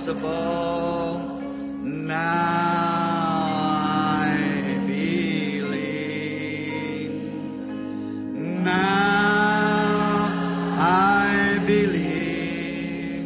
impossible. Now I believe. Now I believe.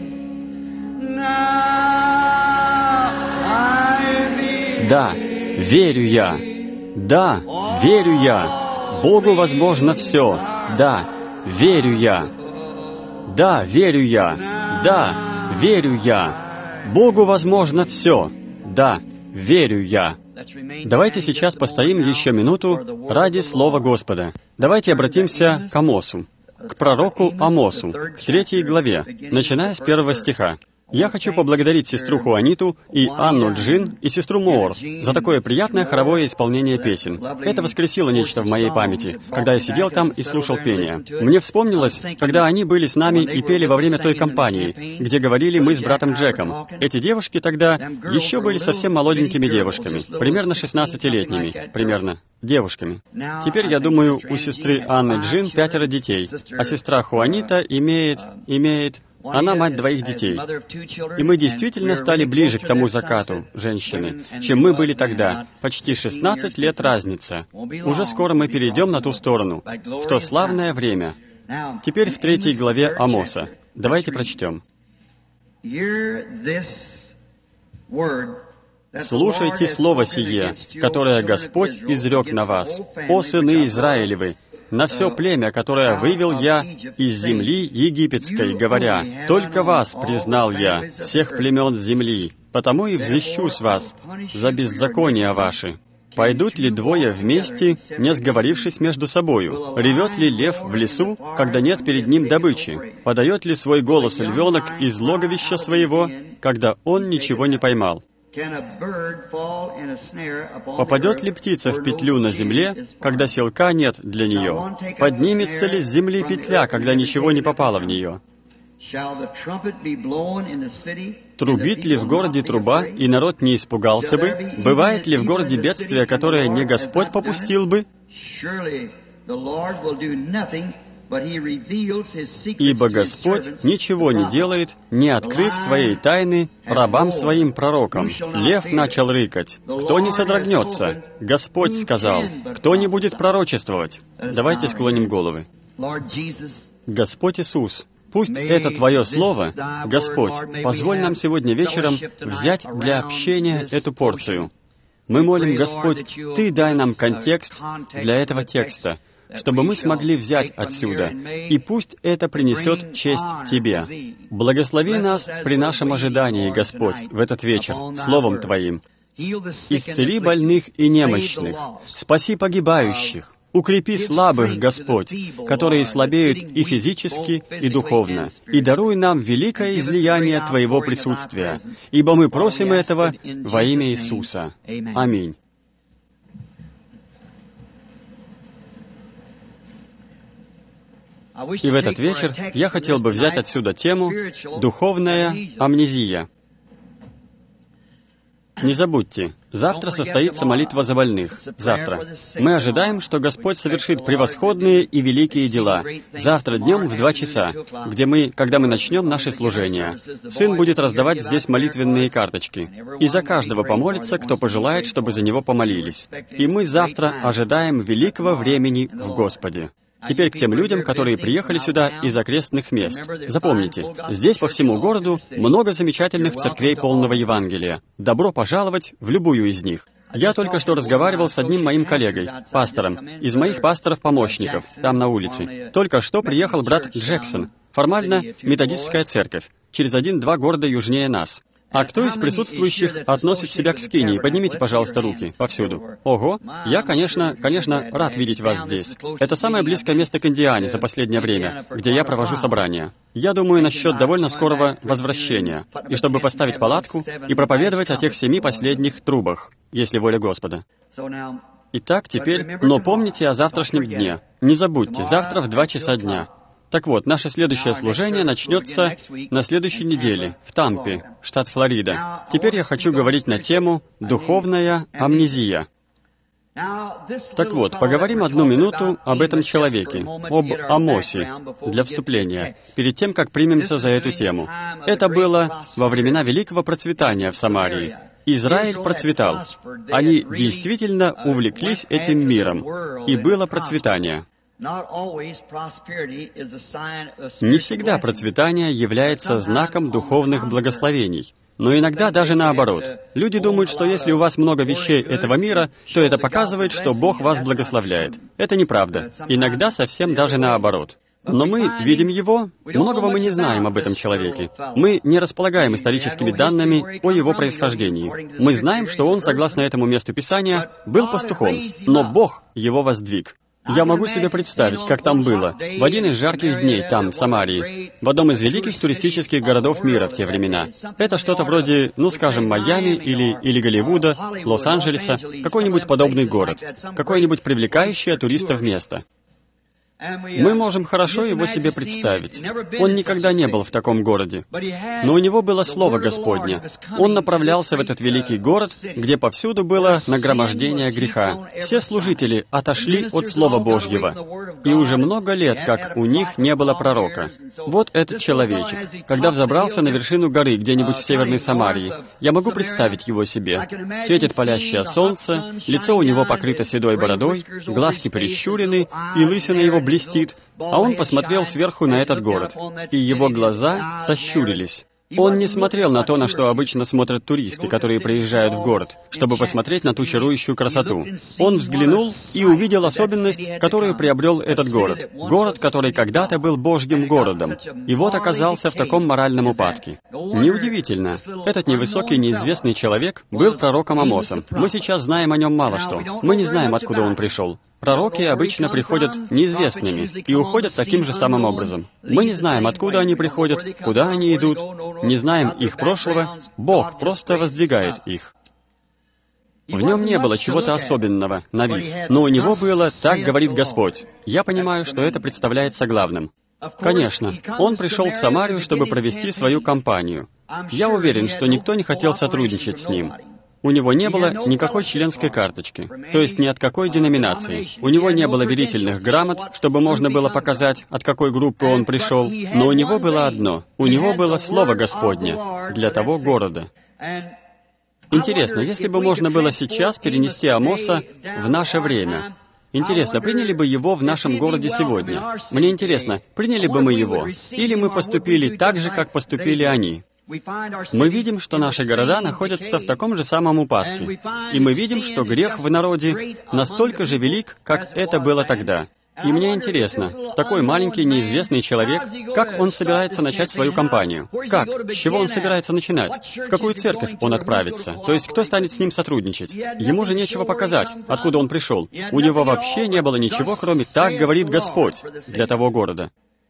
Now I believe. Да, верю я. Да, верю я. Богу возможно все. Да, верю я. Да, верю я. Да, верю я. Богу возможно все. Да, верю я. Давайте сейчас постоим еще минуту ради Слова Господа. Давайте обратимся к Амосу, к пророку Амосу, к 3 главе, начиная с 1 стиха. Я хочу поблагодарить сестру Хуаниту и Анну Джин и сестру Моор за такое приятное хоровое исполнение песен. Это воскресило нечто в моей памяти, когда я сидел там и слушал пение. Мне вспомнилось, когда они были с нами и пели во время той кампании, где говорили мы с братом Джеком. Эти девушки тогда еще были совсем молоденькими девушками, примерно 16-летними, примерно девушками. Теперь, я думаю, у сестры Анны Джин 5 детей, а сестра Хуанита имеет... Она мать 2 детей. И мы действительно стали ближе к тому закату, женщины, чем мы были тогда. Почти 16 лет разница. Уже скоро мы перейдем на ту сторону, в то славное время. Теперь в 3 главе Амоса. Давайте прочтем. «Слушайте слово сие, которое Господь изрек на вас, о сыны Израилевы, на все племя, которое вывел я из земли египетской, говоря, «Только вас признал я, всех племен земли, потому и взыщу с вас за беззакония ваши». Пойдут ли 2 вместе, не сговорившись между собою? Ревет ли лев в лесу, когда нет перед ним добычи? Подает ли свой голос львенок из логовища своего, когда он ничего не поймал? Попадет ли птица в петлю на земле, когда селка нет для нее? Поднимется ли с земли петля, когда ничего не попало в нее? Трубит ли в городе труба, и народ не испугался бы? Бывает ли в городе бедствие, которое не Господь попустил бы? Ибо Господь ничего не делает, не открыв своей тайны рабам своим пророкам. Лев начал рыкать. Кто не содрогнется? Господь сказал. Кто не будет пророчествовать? Давайте склоним головы. Господь Иисус, пусть это Твое Слово, Господь, позволь нам сегодня вечером взять для общения эту порцию. Мы молим, Господь, Ты дай нам контекст для этого текста, чтобы мы смогли взять отсюда, и пусть это принесет честь Тебе. Благослови нас при нашем ожидании, Господь, в этот вечер, Словом Твоим. Исцели больных и немощных, спаси погибающих, укрепи слабых, Господь, которые слабеют и физически, и духовно, и даруй нам великое излияние Твоего присутствия, ибо мы просим этого во имя Иисуса. Аминь. И в этот вечер я хотел бы взять отсюда тему «Духовная амнезия». Не забудьте, завтра состоится молитва за больных. Завтра. Мы ожидаем, что Господь совершит превосходные и великие дела. Завтра днем в 2 часа, когда мы начнем наше служение. Сын будет раздавать здесь молитвенные карточки. И за каждого помолится, кто пожелает, чтобы за него помолились. И мы завтра ожидаем великого времени в Господе. Теперь к тем людям, которые приехали сюда из окрестных мест. Запомните, здесь по всему городу много замечательных церквей полного Евангелия. Добро пожаловать в любую из них. Я только что разговаривал с одним моим коллегой, пастором, из моих пасторов-помощников, там на улице. Только что приехал брат Джексон, формально методистская церковь, через 1-2 города южнее нас. А кто из присутствующих относит себя к скинии? Поднимите, пожалуйста, руки повсюду. Ого! Я, конечно, рад видеть вас здесь. Это самое близкое место к Индиане за последнее время, где я провожу собрания. Я думаю насчет довольно скорого возвращения, и чтобы поставить палатку и проповедовать о тех 7 последних трубах, если воля Господа. Итак, теперь, но помните о завтрашнем дне. Не забудьте, завтра в 2 часа дня. Так вот, наше следующее служение начнется на следующей неделе в Тампе, штат Флорида. Теперь я хочу говорить на тему «Духовная амнезия». Так вот, поговорим одну минуту об этом человеке, об Амосе, для вступления, перед тем, как примемся за эту тему. Это было во времена великого процветания в Самарии. Израиль процветал. Они действительно увлеклись этим миром, и было процветание. Не всегда процветание является знаком духовных благословений, но иногда даже наоборот. Люди думают, что если у вас много вещей этого мира, то это показывает, что Бог вас благословляет. Это неправда. Иногда совсем даже наоборот. Но мы видим его, многого мы не знаем об этом человеке. Мы не располагаем историческими данными о его происхождении. Мы знаем, что он, согласно этому месту Писания, был пастухом, но Бог его воздвиг. Я могу себе представить, как там было. В один из жарких дней там, в Самарии, в одном из великих туристических городов мира в те времена. Это что-то вроде, скажем, Майами или Голливуда, Лос-Анджелеса, какой-нибудь подобный город, какое-нибудь привлекающее туристов место. Мы можем хорошо его себе представить. Он никогда не был в таком городе. Но у него было Слово Господне. Он направлялся в этот великий город, где повсюду было нагромождение греха. Все служители отошли от Слова Божьего. И уже много лет, как у них не было пророка. Вот этот человечек, когда взобрался на вершину горы где-нибудь в Северной Самарии, я могу представить его себе. Светит палящее солнце, лицо у него покрыто седой бородой, глазки прищурены, и лысина его блестит, а он посмотрел сверху на этот город, и его глаза сощурились. Он не смотрел на то, на что обычно смотрят туристы, которые приезжают в город, чтобы посмотреть на ту чарующую красоту. Он взглянул и увидел особенность, которую приобрел этот город. Город, который когда-то был Божьим городом. И вот оказался в таком моральном упадке. Неудивительно. Этот невысокий, неизвестный человек был пророком Амосом. Мы сейчас знаем о нем мало что. Мы не знаем, откуда он пришел. Пророки обычно приходят неизвестными и уходят таким же самым образом. Мы не знаем, откуда они приходят, куда они идут, не знаем их прошлого, Бог просто воздвигает их. В нем не было чего-то особенного на вид, но у него было «так говорит Господь». Я понимаю, что это представляется главным. Конечно, он пришел в Самарию, чтобы провести свою кампанию. Я уверен, что никто не хотел сотрудничать с ним. У него не было никакой членской карточки, то есть ни от какой деноминации. У него не было верительных грамот, чтобы можно было показать, от какой группы он пришел. Но у него было одно. У него было Слово Господне для того города. Интересно, если бы можно было сейчас перенести Амоса в наше время. Интересно, приняли бы его в нашем городе сегодня? Мне интересно, приняли бы мы его? Или мы поступили так же, как поступили они? Мы видим, что наши города находятся в таком же самом упадке. И мы видим, что грех в народе настолько же велик, как это было тогда. И мне интересно, такой маленький неизвестный человек, как он собирается начать свою кампанию? Как? С чего он собирается начинать? В какую церковь он отправится? То есть, кто станет с ним сотрудничать? Ему же нечего показать, откуда он пришел. У него вообще не было ничего, кроме «так говорит Господь» для того города.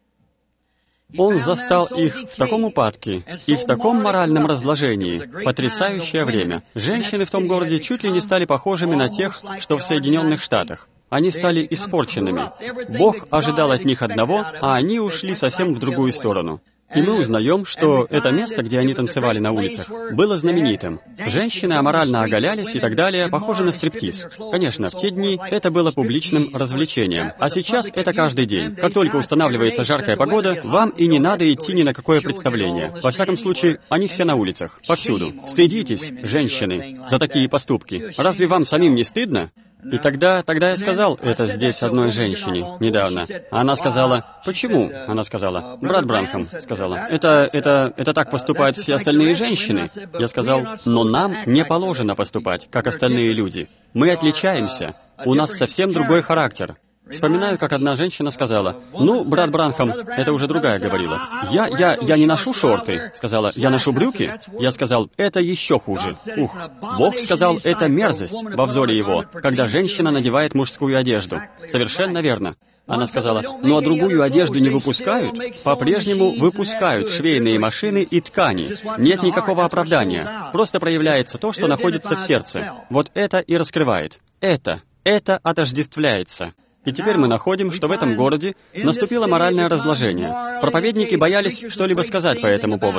Он застал их в таком упадке и в таком моральном разложении. Потрясающее время. Женщины в том городе чуть ли не стали похожими на тех, что в Соединенных Штатах. Они стали испорченными. Бог ожидал от них одного, а они ушли совсем в другую сторону. И мы узнаем, что это место, где они танцевали на улицах, было знаменитым. Женщины аморально оголялись и так далее, похоже на стриптиз. Конечно, в те дни это было публичным развлечением, а сейчас это каждый день. Как только устанавливается жаркая погода, вам и не надо идти ни на какое представление. Во всяком случае, они все на улицах, повсюду. Стыдитесь, женщины, за такие поступки. Разве вам самим не стыдно? И тогда я сказал это здесь одной женщине недавно. Она сказала, «Почему?» Она сказала, «Брат Бранхам», сказала, «Это так поступают все остальные женщины». Я сказал, «Но нам не положено поступать, как остальные люди. Мы отличаемся. У нас совсем другой характер». Вспоминаю, как одна женщина сказала, брат Бранхам, это уже другая говорила, «Я не ношу шорты», сказала, «Я ношу брюки». Я сказал, «Это еще хуже». Бог сказал, это мерзость во взоре Его, когда женщина надевает мужскую одежду. Совершенно верно. Она сказала, а другую одежду не выпускают? По-прежнему выпускают швейные машины и ткани. Нет никакого оправдания. Просто проявляется то, что находится в сердце. Вот это и раскрывает. Это отождествляется. И теперь мы находим, что в этом городе наступило моральное разложение. Проповедники боялись что-либо сказать по этому поводу.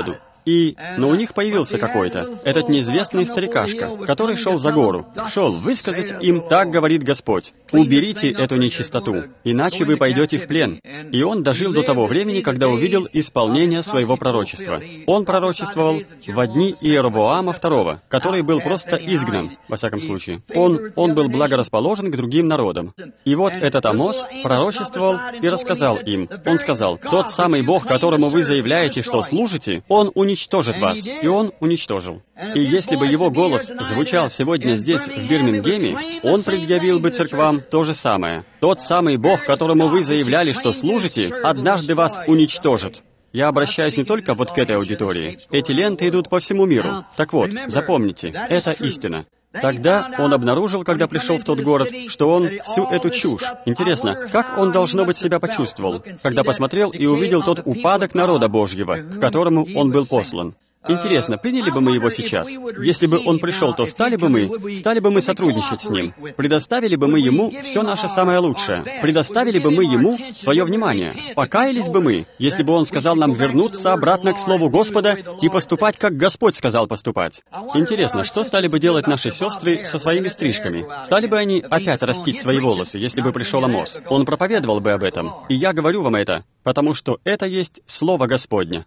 Но у них появился какой-то, этот неизвестный старикашка, который шел за гору, шел высказать им: «Так говорит Господь, уберите эту нечистоту, иначе вы пойдете в плен». И он дожил до того времени, когда увидел исполнение своего пророчества. Он пророчествовал во дни Иеровоама II, который был просто изгнан, во всяком случае. Он был благорасположен к другим народам. И вот этот Амос пророчествовал и рассказал им. Он сказал: «Тот самый Бог, которому вы заявляете, что служите, Он уничтожит вас». И Он уничтожил. И если бы его голос звучал сегодня здесь, в Бирмингеме, он предъявил бы церквам то же самое. «Тот самый Бог, которому вы заявляли, что служите, однажды вас уничтожит». Я обращаюсь не только вот к этой аудитории. Эти ленты идут по всему миру. Так вот, запомните, это истина. Тогда он обнаружил, когда пришел в тот город, что он всю эту чушь. Интересно, как он, должно быть, себя почувствовал, когда посмотрел и увидел тот упадок народа Божьего, к которому он был послан. Интересно, приняли бы мы его сейчас? Если бы он пришел, то стали бы мы сотрудничать с ним? Предоставили бы мы ему все наше самое лучшее? Предоставили бы мы ему свое внимание? Покаялись бы мы, если бы он сказал нам вернуться обратно к Слову Господа и поступать, как Господь сказал поступать? Интересно, что стали бы делать наши сестры со своими стрижками? Стали бы они опять растить свои волосы, если бы пришел Амос? Он проповедовал бы об этом. И я говорю вам это, потому что это есть Слово Господне.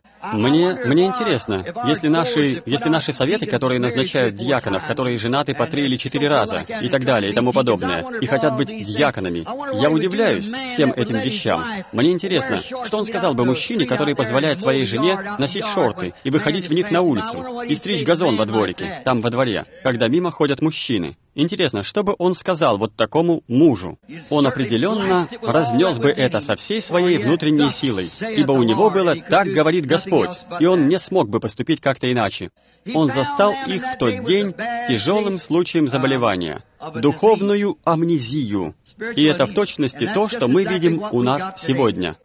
Мне интересно, если наши советы, которые назначают диаконов, которые женаты по 3 или 4 раза, и так далее, и тому подобное, и хотят быть диаконами, я удивляюсь всем этим вещам. Мне интересно, что он сказал бы мужчине, который позволяет своей жене носить шорты и выходить в них на улицу, и стричь газон во дворике, там во дворе, когда мимо ходят мужчины. Интересно, что бы он сказал вот такому мужу? Он определенно разнес бы это со всей своей внутренней силой, ибо у него было «так говорит Господь», и он не смог бы поступить как-то иначе. Он застал их в тот день с тяжелым случаем заболевания, духовную амнезию. И это в точности то, что мы видим у нас сегодня.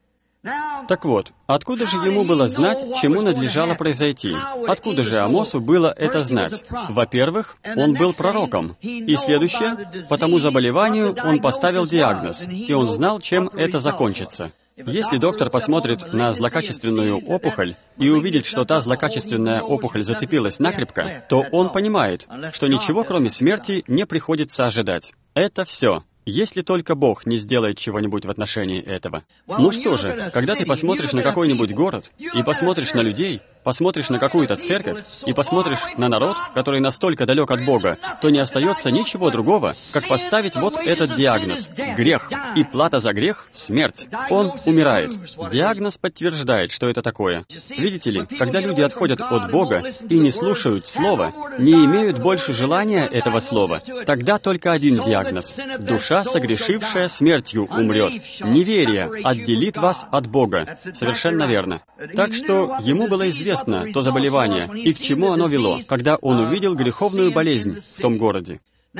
Так вот, откуда же ему было знать, чему надлежало произойти? Откуда же Амосу было это знать? Во-первых, он был пророком. И следующее, по тому заболеванию он поставил диагноз, и он знал, чем это закончится. Если доктор посмотрит на злокачественную опухоль и увидит, что та злокачественная опухоль зацепилась накрепко, то он понимает, что ничего, кроме смерти, не приходится ожидать. Это все. Если только Бог не сделает чего-нибудь в отношении этого. Ну что же, когда ты посмотришь на какой-нибудь город, и посмотришь на людей, посмотришь на какую-то церковь, и посмотришь на народ, который настолько далек от Бога, то не остается ничего другого, как поставить вот этот диагноз — грех. И плата за грех — смерть. Он умирает. Диагноз подтверждает, что это такое. Видите ли, когда люди отходят от Бога и не слушают Слова, не имеют больше желания этого Слова, тогда только один диагноз — душа, согрешившая смертью, умрет. Неверие отделит вас от Бога. Совершенно верно. Так что ему было известно то заболевание и к чему оно вело, когда он увидел греховную болезнь в том городе.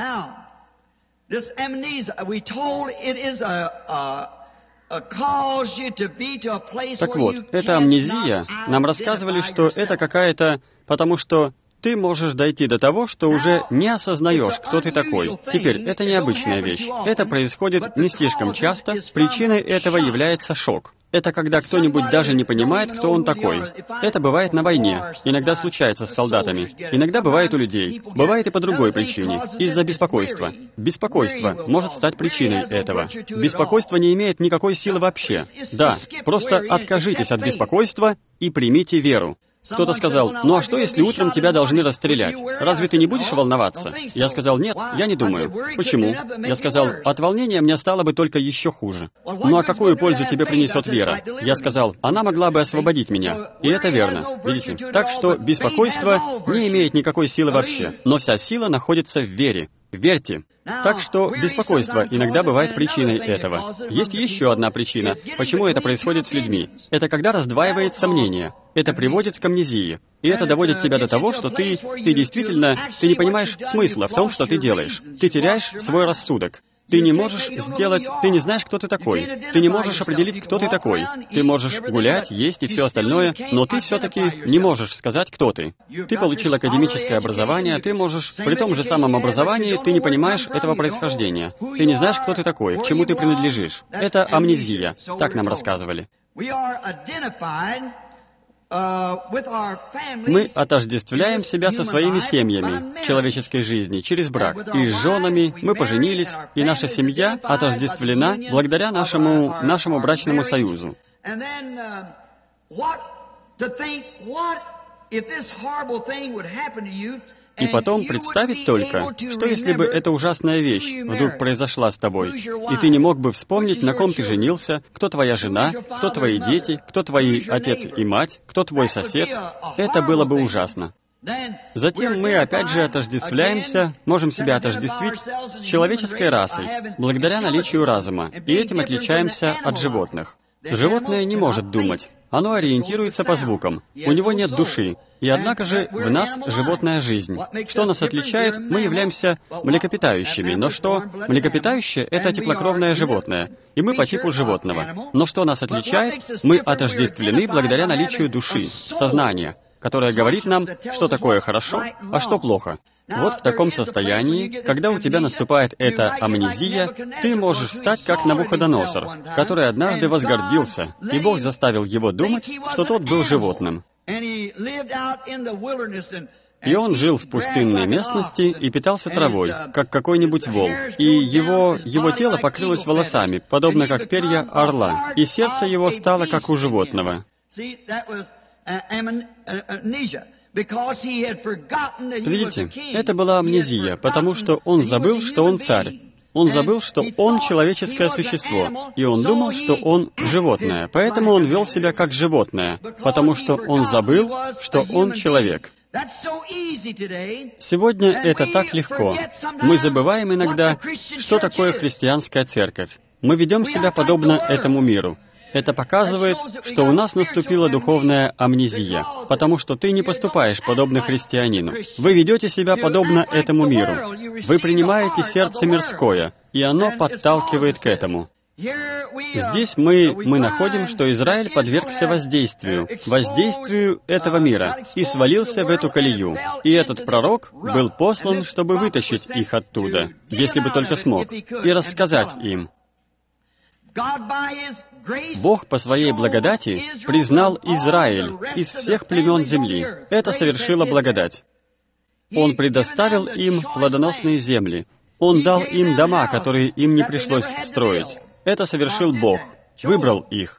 Так вот, эта амнезия, нам рассказывали, что это какая-то, потому что ты можешь дойти до того, что уже не осознаешь, кто ты такой. Теперь, это необычная вещь. Это происходит не слишком часто. Причиной этого является шок. Это когда кто-нибудь даже не понимает, кто он такой. Это бывает на войне. Иногда случается с солдатами. Иногда бывает у людей. Бывает и по другой причине. Из-за беспокойства. Беспокойство может стать причиной этого. Беспокойство не имеет никакой силы вообще. Да, просто откажитесь от беспокойства и примите веру. Кто-то сказал: «Ну а что, если утром тебя должны расстрелять? Разве ты не будешь волноваться?» Я сказал: «Нет, я не думаю». «Почему?» Я сказал: «От волнения мне стало бы только еще хуже». «Ну а какую пользу тебе принесет вера?» Я сказал: «Она могла бы освободить меня». И это верно, видите? Так что беспокойство не имеет никакой силы вообще, но вся сила находится в вере. Верьте. Так что беспокойство иногда бывает причиной этого. Есть еще одна причина, почему это происходит с людьми. Это когда раздваивает сомнение. Это приводит к амнезии. И это доводит тебя до того, что ты действительно не понимаешь смысла в том, что ты делаешь. Ты теряешь свой рассудок. Ты не можешь сделать... Ты не знаешь, кто ты такой. Ты не можешь определить, кто ты такой. Ты можешь гулять, есть и все остальное, но ты все-таки не можешь сказать, кто ты. Ты получил академическое образование, ты можешь... При том же самом образовании ты не понимаешь этого происхождения. Ты не знаешь, кто ты такой, к чему ты принадлежишь. Это амнезия. Так нам рассказывали. Мы отождествляем себя со своими семьями в человеческой жизни через брак. И с женами мы поженились, и наша семья отождествлена благодаря нашему брачному союзу. И потом представить только, что если бы эта ужасная вещь вдруг произошла с тобой, и ты не мог бы вспомнить, на ком ты женился, кто твоя жена, кто твои дети, кто твои отец и мать, кто твой сосед, это было бы ужасно. Затем мы опять же отождествляемся, можем себя отождествить с человеческой расой, благодаря наличию разума, и этим отличаемся от животных. Животное не может думать. Оно ориентируется по звукам. У него нет души. И однако же в нас животная жизнь. Что нас отличает? Мы являемся млекопитающими. Но что? Млекопитающее — это теплокровное животное. И мы по типу животного. Но что нас отличает? Мы отождествлены благодаря наличию души, сознания, которое говорит нам, что такое хорошо, а что плохо. Вот в таком состоянии, когда у тебя наступает эта амнезия, ты можешь стать как Навуходоносор, который однажды возгордился, и Бог заставил его думать, что тот был животным. И он жил в пустынной местности и питался травой, как какой-нибудь вол. И его тело покрылось волосами, подобно как перья орла, и сердце его стало как у животного. Видите, это была амнезия, потому что он забыл, что он царь. Он забыл, что он человеческое существо, и он думал, что он животное. Поэтому он вел себя как животное, потому что он забыл, что он человек. Сегодня это так легко. Мы забываем иногда, что такое христианская церковь. Мы ведем себя подобно этому миру. Это показывает, что у нас наступила духовная амнезия, потому что ты не поступаешь подобно христианину. Вы ведете себя подобно этому миру. Вы принимаете сердце мирское, и оно подталкивает к этому. Здесь мы находим, что Израиль подвергся воздействию этого мира и свалился в эту колею. И этот пророк был послан, чтобы вытащить их оттуда, если бы только смог, и рассказать им. Бог по своей благодати признал Израиль из всех племен земли. Это совершила благодать. Он предоставил им плодоносные земли. Он дал им дома, которые им не пришлось строить. Это совершил Бог. Выбрал их.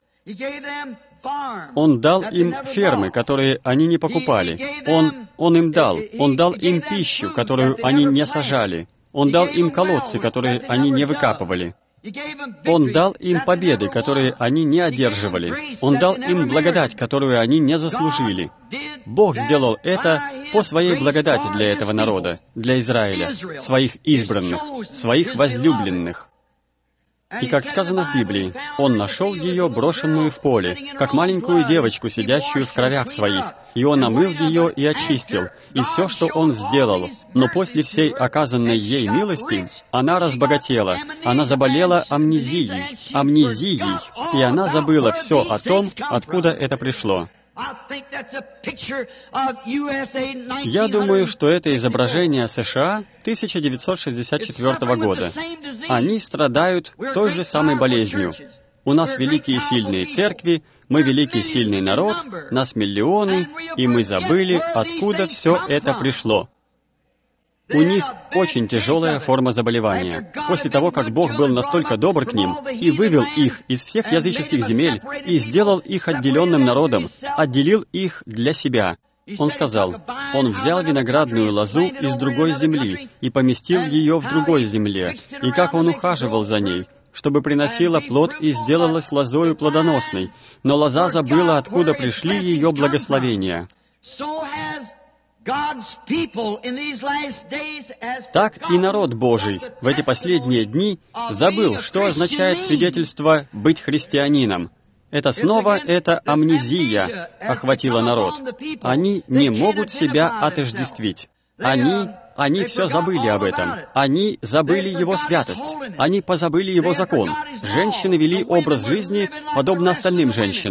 Он дал им фермы, которые они не покупали. Он им дал. Он дал им пищу, которую они не сажали. Он дал им колодцы, которые они не выкапывали. Он дал им победы, которые они не одерживали. Он дал им благодать, которую они не заслужили. Бог сделал это по своей благодати для этого народа, для Израиля, своих избранных, своих возлюбленных. И как сказано в Библии, Он нашел ее, брошенную в поле, как маленькую девочку, сидящую в кровях своих, и Он омыл ее и очистил, и все, что Он сделал. Но после всей оказанной ей милости, она разбогатела, она заболела амнезией, и она забыла все о том, откуда это пришло. Я думаю, что это изображение США 1964 года. Они страдают той же самой болезнью. У нас великие сильные церкви, мы великий сильный народ, нас миллионы, и мы забыли, откуда все это пришло. У них очень тяжелая форма заболевания. После того, как Бог был настолько добр к ним и вывел их из всех языческих земель и сделал их отделенным народом, отделил их для себя, Он сказал, Он взял виноградную лозу из другой земли и поместил ее в другой земле, и как Он ухаживал за ней, чтобы приносила плод и сделалась лозою плодоносной, но лоза забыла, откуда пришли ее благословения. Так и народ Божий в эти последние дни забыл, что означает свидетельство «быть христианином». Это снова эта амнезия охватила народ. Они не могут себя отождествить. Они все забыли об этом. Они забыли Его святость. Они позабыли Его закон. Женщины вели образ жизни, подобно остальным женщинам.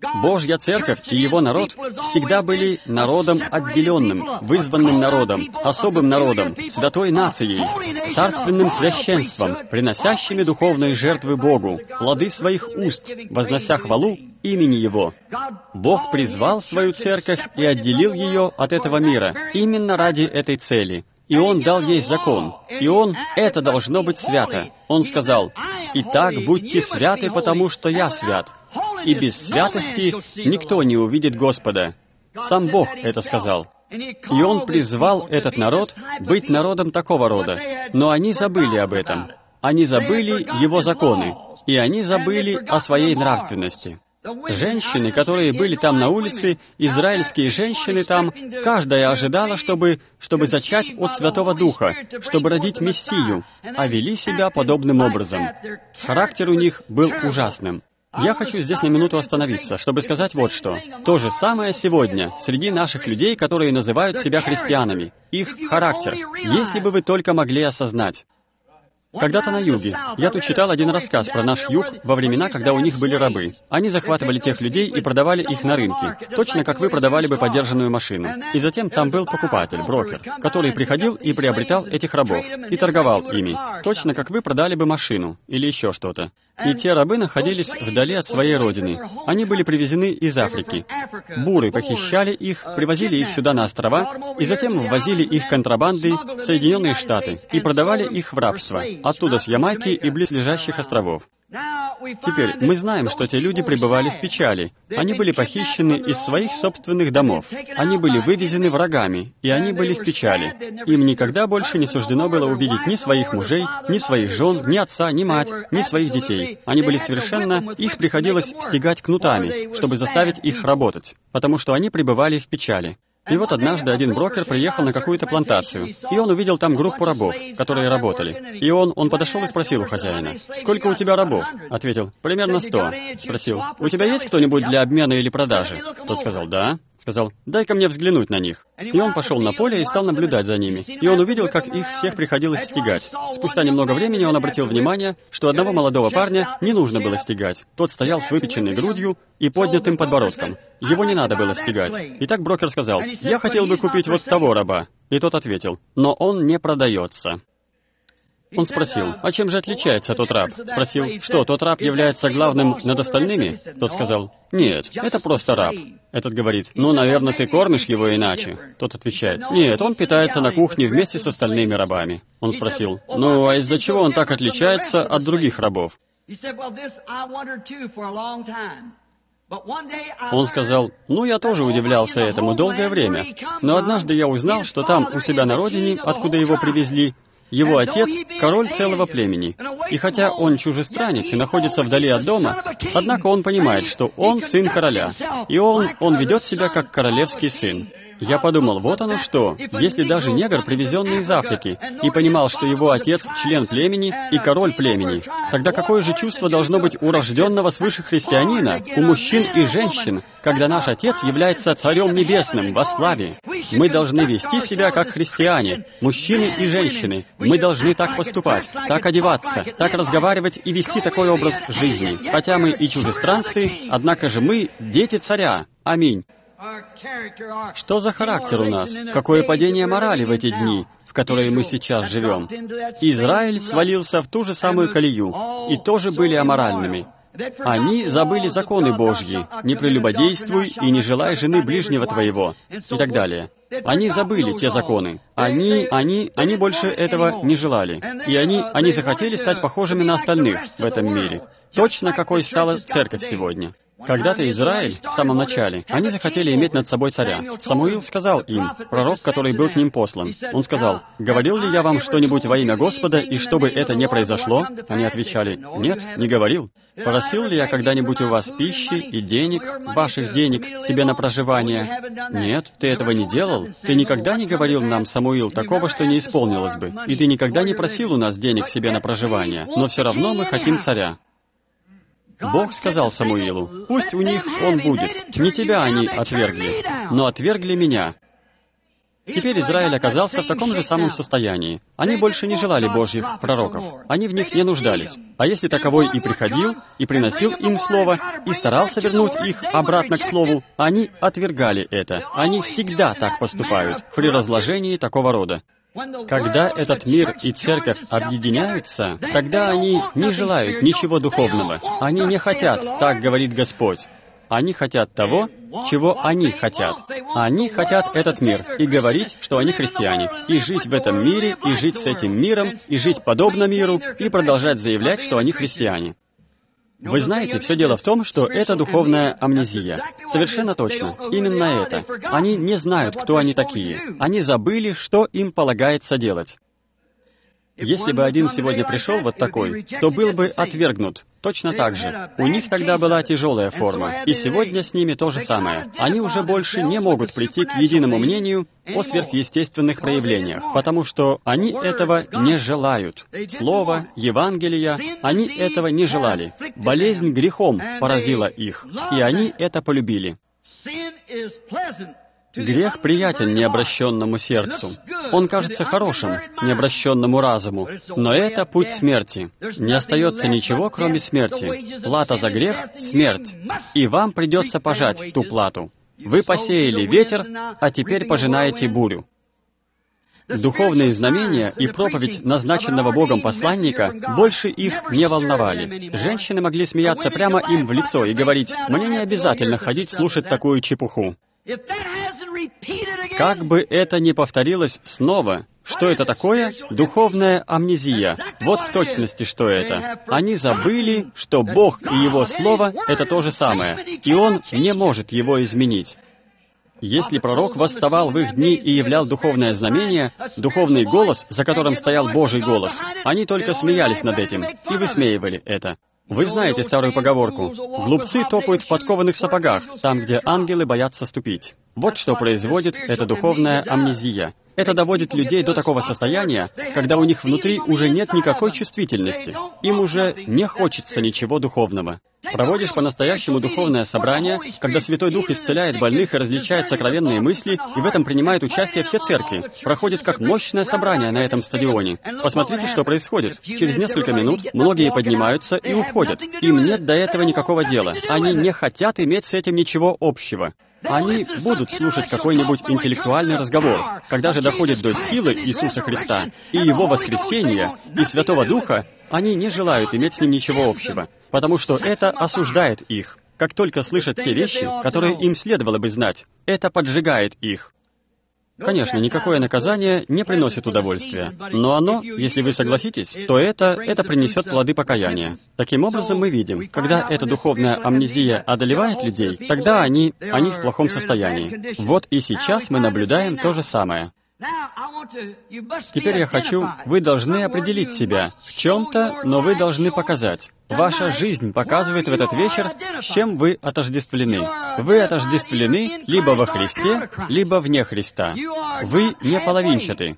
Божья Церковь и Его народ всегда были народом отделенным, вызванным народом, особым народом, святой нацией, царственным священством, приносящими духовные жертвы Богу, плоды своих уст, вознося хвалу имени Его. Бог призвал свою Церковь и отделил ее от этого мира именно ради этой цели. И Он дал ей закон. И это должно быть свято. Он сказал: «Итак, будьте святы, потому что Я свят. И без святости никто не увидит Господа». Сам Бог это сказал. И Он призвал этот народ быть народом такого рода. Но они забыли об этом. Они забыли Его законы. И они забыли о своей нравственности. Женщины, которые были там на улице, израильские женщины там, каждая ожидала, чтобы зачать от Святого Духа, чтобы родить Мессию, а вели себя подобным образом. Характер у них был ужасным. Я хочу здесь на минуту остановиться, чтобы сказать вот что. То же самое сегодня среди наших людей, которые называют себя христианами. Их характер. Если бы вы только могли осознать. Когда-то на юге. Я тут читал один рассказ про наш юг во времена, когда у них были рабы. Они захватывали тех людей и продавали их на рынке, точно как вы продавали бы подержанную машину. И затем там был покупатель, брокер, который приходил и приобретал этих рабов и торговал ими, точно как вы продали бы машину или еще что-то. И те рабы находились вдали от своей родины. Они были привезены из Африки. Буры похищали их, привозили их сюда на острова, и затем ввозили их контрабандой в Соединенные Штаты и продавали их в рабство, оттуда с Ямайки и близлежащих островов. Теперь мы знаем, что те люди пребывали в печали. Они были похищены из своих собственных домов. Они были вывезены врагами, и они были в печали. Им никогда больше не суждено было увидеть ни своих мужей, ни своих жен, ни отца, ни мать, ни своих детей. Они были совершенно... Их приходилось стягать кнутами, чтобы заставить их работать, потому что они пребывали в печали. И вот однажды один брокер приехал на какую-то плантацию, и он увидел там группу рабов, которые работали. И он подошел и спросил у хозяина: «Сколько у тебя рабов?» Ответил: «Примерно 100». Спросил: «У тебя есть кто-нибудь для обмена или продажи?» Тот сказал: «Да». Сказал: «Дай-ка мне взглянуть на них». И он пошел на поле и стал наблюдать за ними. И он увидел, как их всех приходилось стягать. Спустя немного времени он обратил внимание, что одного молодого парня не нужно было стягать. Тот стоял с выпеченной грудью и поднятым подбородком. Его не надо было стягать. И так брокер сказал: «Я хотел бы купить вот того раба». И тот ответил: «Но он не продается». Он спросил: «А чем же отличается тот раб?» Спросил: «Что, тот раб является главным над остальными?» Тот сказал: «Нет, это просто раб». Этот говорит: «Ну, наверное, ты кормишь его иначе». Тот отвечает: «Нет, он питается на кухне вместе с остальными рабами». Он спросил: «Ну, а из-за чего он так отличается от других рабов?» Он сказал: «Ну, я тоже удивлялся этому долгое время, но однажды я узнал, что там, у себя на родине, откуда его привезли, его отец — король целого племени. И хотя он чужестранец и находится вдали от дома, однако он понимает, что он сын короля, и он ведет себя как королевский сын». Я подумал, вот оно что, если даже негр, привезенный из Африки, и понимал, что его отец — член племени и король племени, тогда какое же чувство должно быть у рожденного свыше христианина, у мужчин и женщин, когда наш Отец является Царем Небесным во славе? Мы должны вести себя как христиане, мужчины и женщины. Мы должны так поступать, так одеваться, так разговаривать и вести такой образ жизни. Хотя мы и чужестранцы, однако же мы — дети Царя. Аминь. Что за характер у нас? Какое падение морали в эти дни, в которые мы сейчас живем? Израиль свалился в ту же самую колею, и тоже были аморальными. Они забыли законы Божьи: «Не прелюбодействуй и не желай жены ближнего твоего», и так далее. Они забыли те законы. Они больше этого не желали. И они захотели стать похожими на остальных в этом мире. Точно какой стала церковь сегодня. Когда-то Израиль, в самом начале, они захотели иметь над собой царя. Самуил сказал им, пророк, который был к ним послан. Он сказал: «Говорил ли я вам что-нибудь во имя Господа, и чтобы это не произошло?» Они отвечали: «Нет, не говорил». «Просил ли я когда-нибудь у вас пищи и денег, ваших денег, себе на проживание?» «Нет, ты этого не делал. Ты никогда не говорил нам, Самуил, такого, что не исполнилось бы. И ты никогда не просил у нас денег себе на проживание. Но все равно мы хотим царя». Бог сказал Самуилу: «Пусть у них он будет. Не тебя они отвергли, но отвергли меня». Теперь Израиль оказался в таком же самом состоянии. Они больше не желали Божьих пророков. Они в них не нуждались. А если таковой и приходил, и приносил им Слово, и старался вернуть их обратно к Слову, они отвергали это. Они всегда так поступают при разложении такого рода. Когда этот мир и церковь объединяются, тогда они не желают ничего духовного. Они не хотят, так говорит Господь. Они хотят того, чего они хотят. Они хотят этот мир и говорить, что они христиане, и жить в этом мире, и жить с этим миром, и жить подобно миру, и продолжать заявлять, что они христиане. Вы знаете, все дело в том, что это духовная амнезия. Совершенно точно. Именно это. Они не знают, кто они такие. Они забыли, что им полагается делать. Если бы один сегодня пришел вот такой, то был бы отвергнут. Точно так же. У них тогда была тяжелая форма, и сегодня с ними то же самое. Они уже больше не могут прийти к единому мнению о сверхъестественных проявлениях, потому что они этого не желают. Слово, Евангелия, они этого не желали. Болезнь грехом поразила их, и они это полюбили. Грех приятен необращенному сердцу. Он кажется хорошим необращенному разуму, но это путь смерти. Не остается ничего, кроме смерти. Плата за грех — смерть. И вам придется пожать ту плату. Вы посеяли ветер, а теперь пожинаете бурю. Духовные знамения и проповедь назначенного Богом посланника больше их не волновали. Женщины могли смеяться прямо им в лицо и говорить: «Мне не обязательно ходить слушать такую чепуху». Как бы это ни повторилось снова, что это такое? Духовная амнезия. Вот в точности, что это. Они забыли, что Бог и Его Слово — это то же самое, и Он не может его изменить. Если пророк восставал в их дни и являл духовное знамение, духовный голос, за которым стоял Божий голос, они только смеялись над этим и высмеивали это. Вы знаете старую поговорку: «Глупцы топают в подкованных сапогах, там, где ангелы боятся ступить». Вот что производит эта духовная амнезия. Это доводит людей до такого состояния, когда у них внутри уже нет никакой чувствительности. Им уже не хочется ничего духовного. Проводишь по-настоящему духовное собрание, когда Святой Дух исцеляет больных и различает сокровенные мысли, и в этом принимают участие все церкви. Проходит как мощное собрание на этом стадионе. Посмотрите, что происходит. Через несколько минут многие поднимаются и уходят. Им нет до этого никакого дела. Они не хотят иметь с этим ничего общего. Они будут слушать какой-нибудь интеллектуальный разговор. Когда же доходит до силы Иисуса Христа и Его воскресения и Святого Духа, они не желают иметь с Ним ничего общего, потому что это осуждает их. Как только слышат те вещи, которые им следовало бы знать, это поджигает их. Конечно, никакое наказание не приносит удовольствия, но оно, если вы согласитесь, то это принесет плоды покаяния. Таким образом, мы видим, когда эта духовная амнезия одолевает людей, тогда они в плохом состоянии. Вот и сейчас мы наблюдаем то же самое. Теперь я хочу, вы должны определить себя в чем-то, но вы должны показать. Ваша жизнь показывает в этот вечер, с чем вы отождествлены. Вы отождествлены либо во Христе, либо вне Христа. Вы не половинчаты.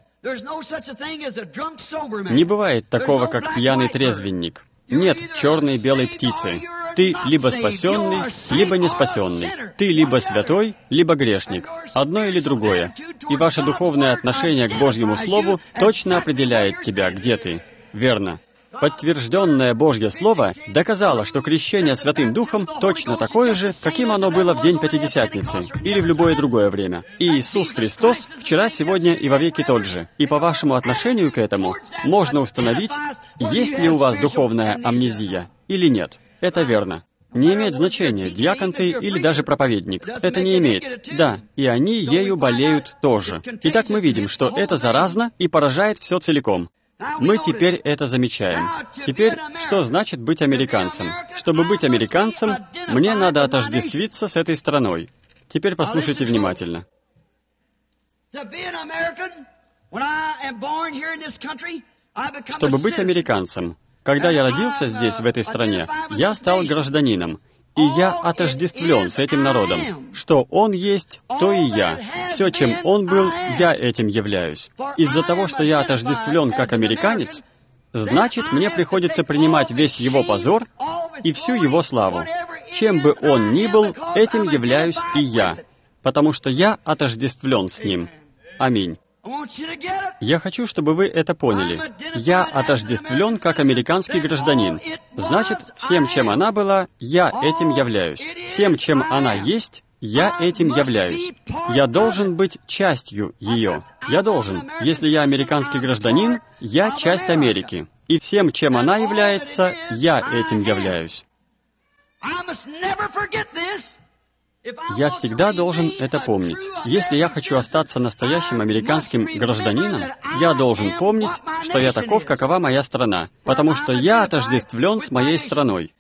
Не бывает такого, как пьяный трезвенник. Нет черной и белой птицы. Ты либо спасенный, либо не спасенный. Ты либо святой, либо грешник. Одно или другое. И ваше духовное отношение к Божьему Слову точно определяет тебя, где ты. Верно. Подтвержденное Божье Слово доказало, что крещение Святым Духом точно такое же, каким оно было в день Пятидесятницы или в любое другое время. И Иисус Христос вчера, сегодня и вовеки тот же. И по вашему отношению к этому можно установить, есть ли у вас духовная амнезия или нет. Это верно. Не имеет значения, диакон ты или даже проповедник. Это не имеет. Да, и они ею болеют тоже. Итак, мы видим, что это заразно и поражает все целиком. Мы теперь это замечаем. Теперь, что значит быть американцем? Чтобы быть американцем, мне надо отождествиться с этой страной. Теперь послушайте внимательно. Чтобы быть американцем, когда я родился здесь, в этой стране, я стал гражданином. И я отождествлен с этим народом. Что он есть, то и я. Все, чем он был, я этим являюсь. Из-за того, что я отождествлен как американец, значит, мне приходится принимать весь его позор и всю его славу. Чем бы он ни был, этим являюсь и я, потому что я отождествлен с ним. Аминь. Я хочу, чтобы вы это поняли. Я отождествлен как американский гражданин. Значит, всем, чем она была, я этим являюсь. Всем, чем она есть, я этим являюсь. Я должен быть частью ее. Я должен. Если я американский гражданин, я часть Америки. И всем, чем она является, я этим являюсь. Я всегда должен это помнить. Если я хочу остаться настоящим американским гражданином, я должен помнить, что я таков, какова моя страна, потому что я отождествлен с моей страной.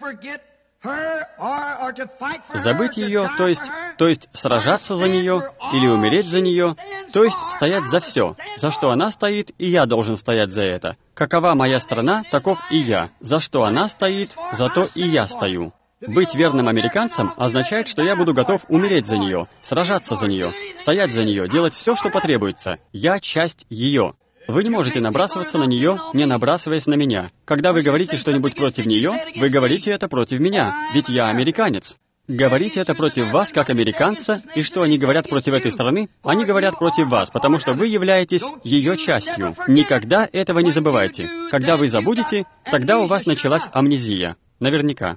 Забыть ее, то есть сражаться за нее, или умереть за нее, то есть стоять за все, за что она стоит, и я должен стоять за это. Какова моя страна, таков и я. За что она стоит, за то и я стою. Быть верным американцем означает, что я буду готов умереть за нее, сражаться за нее, стоять за нее, делать все, что потребуется. Я часть ее. Вы не можете набрасываться на нее, не набрасываясь на меня. Когда вы говорите что-нибудь против нее, вы говорите это против меня, ведь я американец. Говорите это против вас, как американца, и что они говорят против этой страны? Они говорят против вас, потому что вы являетесь ее частью. Никогда этого не забывайте. Когда вы забудете, тогда у вас началась амнезия. Наверняка.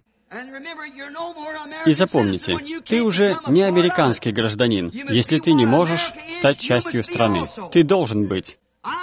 И запомните, ты уже не американский гражданин, если ты не можешь стать частью страны. Ты должен быть.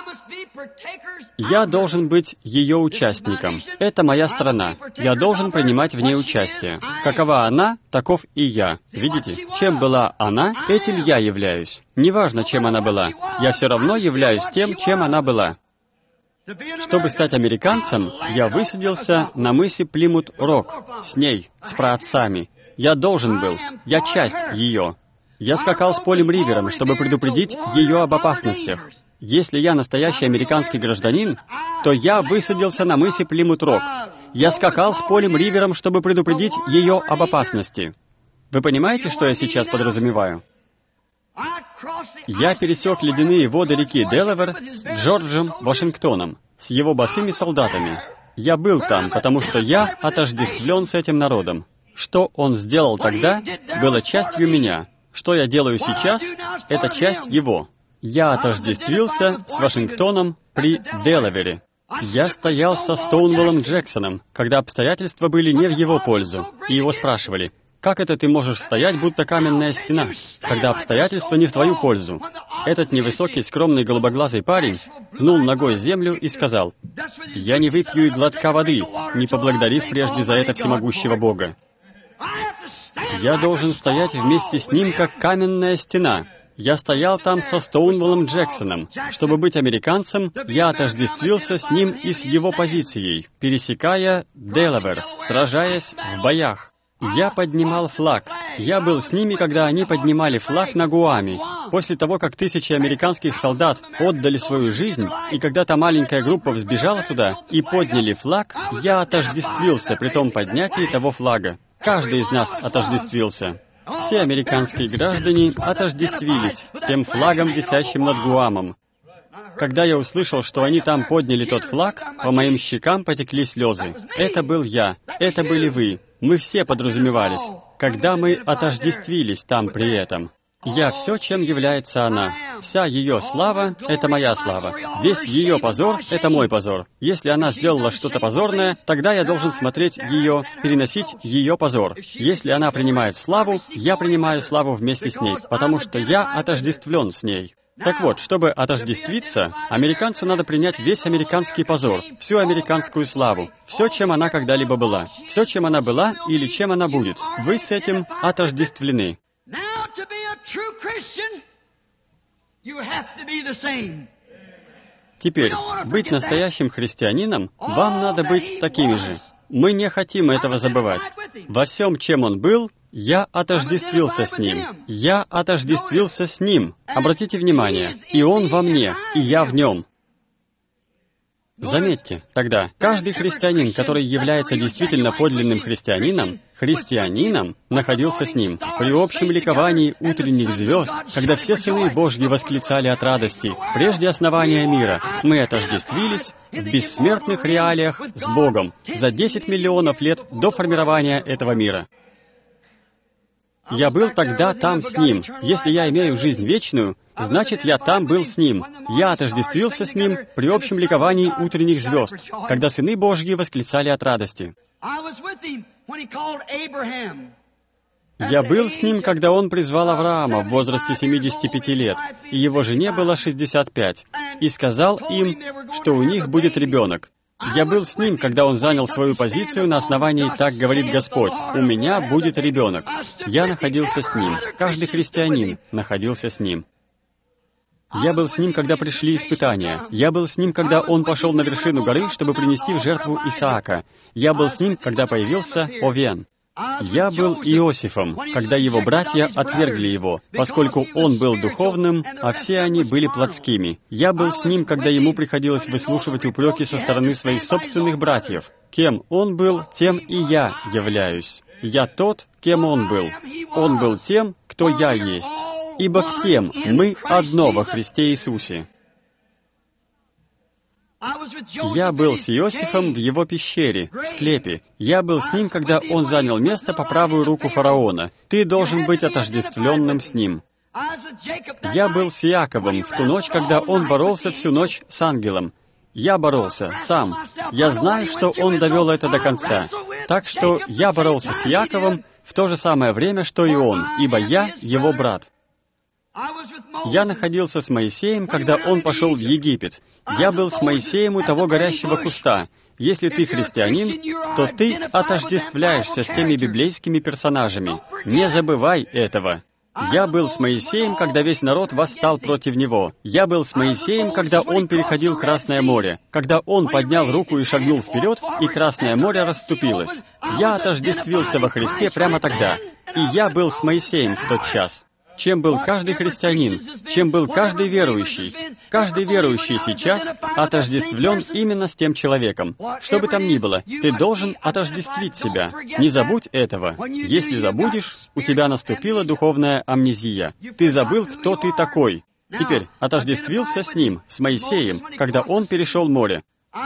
Я должен быть ее участником. Это моя страна. Я должен принимать в ней участие. Какова она, таков и я. Видите? Чем была она, этим я являюсь. Неважно, чем она была. Я все равно являюсь тем, чем она была. Чтобы стать американцем, я высадился на мысе Плимут-Рок, с ней, с праотцами. Я должен был, я часть ее. Я скакал с Полем Ривером, чтобы предупредить ее об опасностях. Если я настоящий американский гражданин, то я высадился на мысе Плимут-Рок. Я скакал с Полем Ривером, чтобы предупредить ее об опасности. Вы понимаете, что я сейчас подразумеваю? Я пересек ледяные воды реки Делавэр с Джорджем Вашингтоном, с его босыми солдатами. Я был там, потому что я отождествлен с этим народом. Что он сделал тогда, было частью меня. Что я делаю сейчас, это часть его. Я отождествился с Вашингтоном при Делавере. Я стоял со Стоунволлом Джексоном, когда обстоятельства были не в его пользу, и его спрашивали: «Как это ты можешь стоять, будто каменная стена, когда обстоятельства не в твою пользу?» Этот невысокий, скромный, голубоглазый парень пнул ногой землю и сказал: «Я не выпью и глотка воды, не поблагодарив прежде за это всемогущего Бога. Я должен стоять вместе с ним, как каменная стена». Я стоял там со Стоунволлом Джексоном. Чтобы быть американцем, я отождествился с ним и с его позицией, пересекая Делавэр, сражаясь в боях. Я поднимал флаг. Я был с ними, когда они поднимали флаг на Гуаме. После того, как тысячи американских солдат отдали свою жизнь, и когда та маленькая группа взбежала туда и подняли флаг, я отождествился при том поднятии того флага. Каждый из нас отождествился. Все американские граждане отождествились с тем флагом, висящим над Гуамом. Когда я услышал, что они там подняли тот флаг, по моим щекам потекли слезы. Это был я, это были вы. Мы все подразумевались, когда мы отождествились там при этом. Я все, чем является она. Вся ее слава — это моя слава. Весь ее позор — это мой позор. Если она сделала что-то позорное, тогда я должен смотреть ее, переносить ее позор. Если она принимает славу, я принимаю славу вместе с ней, потому что я отождествлен с ней. Так вот, чтобы отождествиться, американцу надо принять весь американский позор, всю американскую славу, все, чем она когда-либо была, все, чем она была или чем она будет. Вы с этим отождествлены. Теперь, быть настоящим христианином, вам надо быть такими же. Мы не хотим этого забывать. Во всем, чем он был, я отождествился с ним. Я отождествился с ним. Обратите внимание, и он во мне, и я в нем. Заметьте, тогда, каждый христианин, который является действительно подлинным христианином, находился с ним. При общем ликовании утренних звезд, когда все сыны Божьи восклицали от радости, прежде основания мира, мы отождествились в бессмертных реалиях с Богом за 10 миллионов лет до формирования этого мира. Я был тогда там с Ним. Если я имею жизнь вечную, значит, я там был с Ним. Я отождествился с Ним при общем ликовании утренних звезд, когда сыны Божьи восклицали от радости. Я был с Ним, когда Он призвал Авраама в возрасте 75 лет, и его жене было 65, и сказал им, что у них будет ребенок. Я был с Ним, когда Он занял свою позицию на основании «Так говорит Господь, у меня будет ребенок». Я находился с Ним. Каждый христианин находился с Ним. Я был с Ним, когда пришли испытания. Я был с Ним, когда Он пошел на вершину горы, чтобы принести в жертву Исаака. Я был с Ним, когда появился Овен. Я был Иосифом, когда его братья отвергли его, поскольку он был духовным, а все они были плотскими. Я был с ним, когда ему приходилось выслушивать упреки со стороны своих собственных братьев. Кем он был, тем и я являюсь. Я тот, кем он был. Он был тем, кто я есть. Ибо всем мы одно во Христе Иисусе. Я был с Иосифом в его пещере, в склепе. Я был с ним, когда он занял место по правую руку фараона. Ты должен быть отождествленным с ним. Я был с Иаковом в ту ночь, когда он боролся всю ночь с ангелом. Я боролся сам. Я знаю, что он довел это до конца. Так что я боролся с Иаковом в то же самое время, что и он, ибо я его брат. Я находился с Моисеем, когда он пошел в Египет. Я был с Моисеем у того горящего куста. Если ты христианин, то ты отождествляешься с теми библейскими персонажами. Не забывай этого. Я был с Моисеем, когда весь народ восстал против него. Я был с Моисеем, когда он переходил Красное море, когда он поднял руку и шагнул вперед, и Красное море расступилось. Я отождествился во Христе прямо тогда, и я был с Моисеем в тот час. Чем был каждый христианин, чем был каждый верующий. Каждый верующий сейчас отождествлен именно с тем человеком. Что бы там ни было, ты должен отождествить себя. Не забудь этого. Если забудешь, у тебя наступила духовная амнезия. Ты забыл, кто ты такой. Теперь отождествился с ним, с Моисеем, когда он перешел море.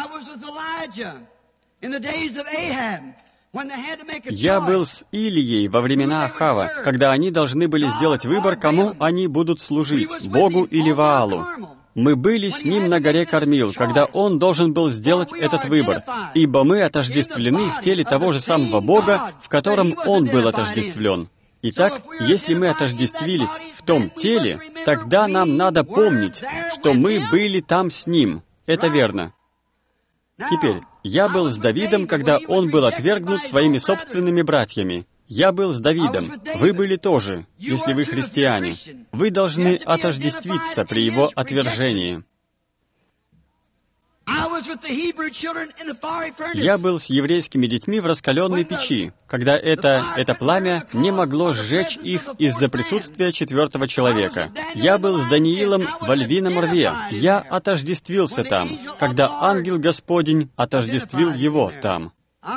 Я был с Илией во времена Ахава, когда они должны были сделать выбор, кому они будут служить, Богу или Ваалу. Мы были с ним на горе Кормил, когда он должен был сделать этот выбор, ибо мы отождествлены в теле того же самого Бога, в котором он был отождествлен. Итак, если мы отождествились в том теле, тогда нам надо помнить, что мы были там с ним. Это верно. Теперь, я был с Давидом, когда он был отвергнут своими собственными братьями. Я был с Давидом. Вы были тоже, если вы христиане. Вы должны отождествиться при его отвержении. Я был с еврейскими детьми в раскаленной печи, когда это пламя не могло сжечь их из-за присутствия четвертого человека. Я был с Даниилом во львином рве. Я отождествился там, когда ангел Господень отождествил его там.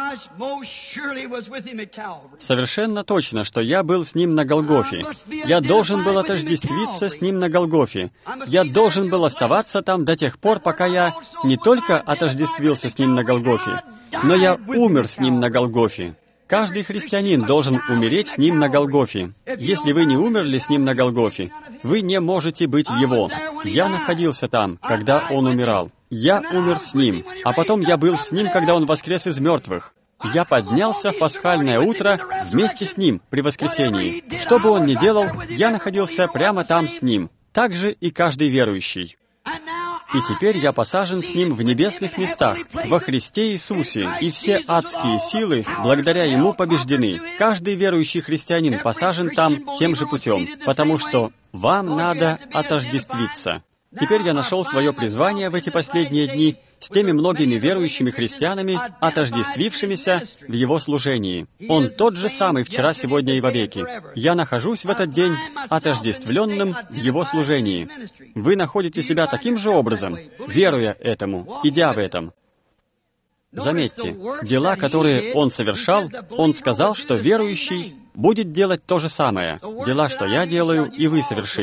Совершенно точно, что я был с ним на Голгофе. Я должен был отождествиться с ним на Голгофе. Я должен был оставаться там до тех пор, пока я не только отождествился с ним на Голгофе, но я умер с ним на Голгофе. Каждый христианин должен умереть с ним на Голгофе. Если вы не умерли с ним на Голгофе, вы не можете быть его. Я находился там, когда он умирал. Я умер с ним, а потом я был с ним, когда он воскрес из мертвых. Я поднялся в пасхальное утро вместе с ним при воскресении. Что бы он ни делал, я находился прямо там с ним. Так же и каждый верующий. И теперь я посажен с ним в небесных местах, во Христе Иисусе, и все адские силы, благодаря Ему, побеждены. Каждый верующий христианин посажен там тем же путем, потому что вам надо отождествиться. Теперь я нашел свое призвание в эти последние дни с теми многими верующими христианами, отождествившимися в Его служении. Он тот же самый вчера, сегодня и вовеки. Я нахожусь в этот день отождествленным в Его служении. Вы находите себя таким же образом, веруя этому, идя в этом. Заметьте, дела, которые Он совершал, Он сказал, что верующий будет делать то же самое. Дела, что я делаю, и вы совершите.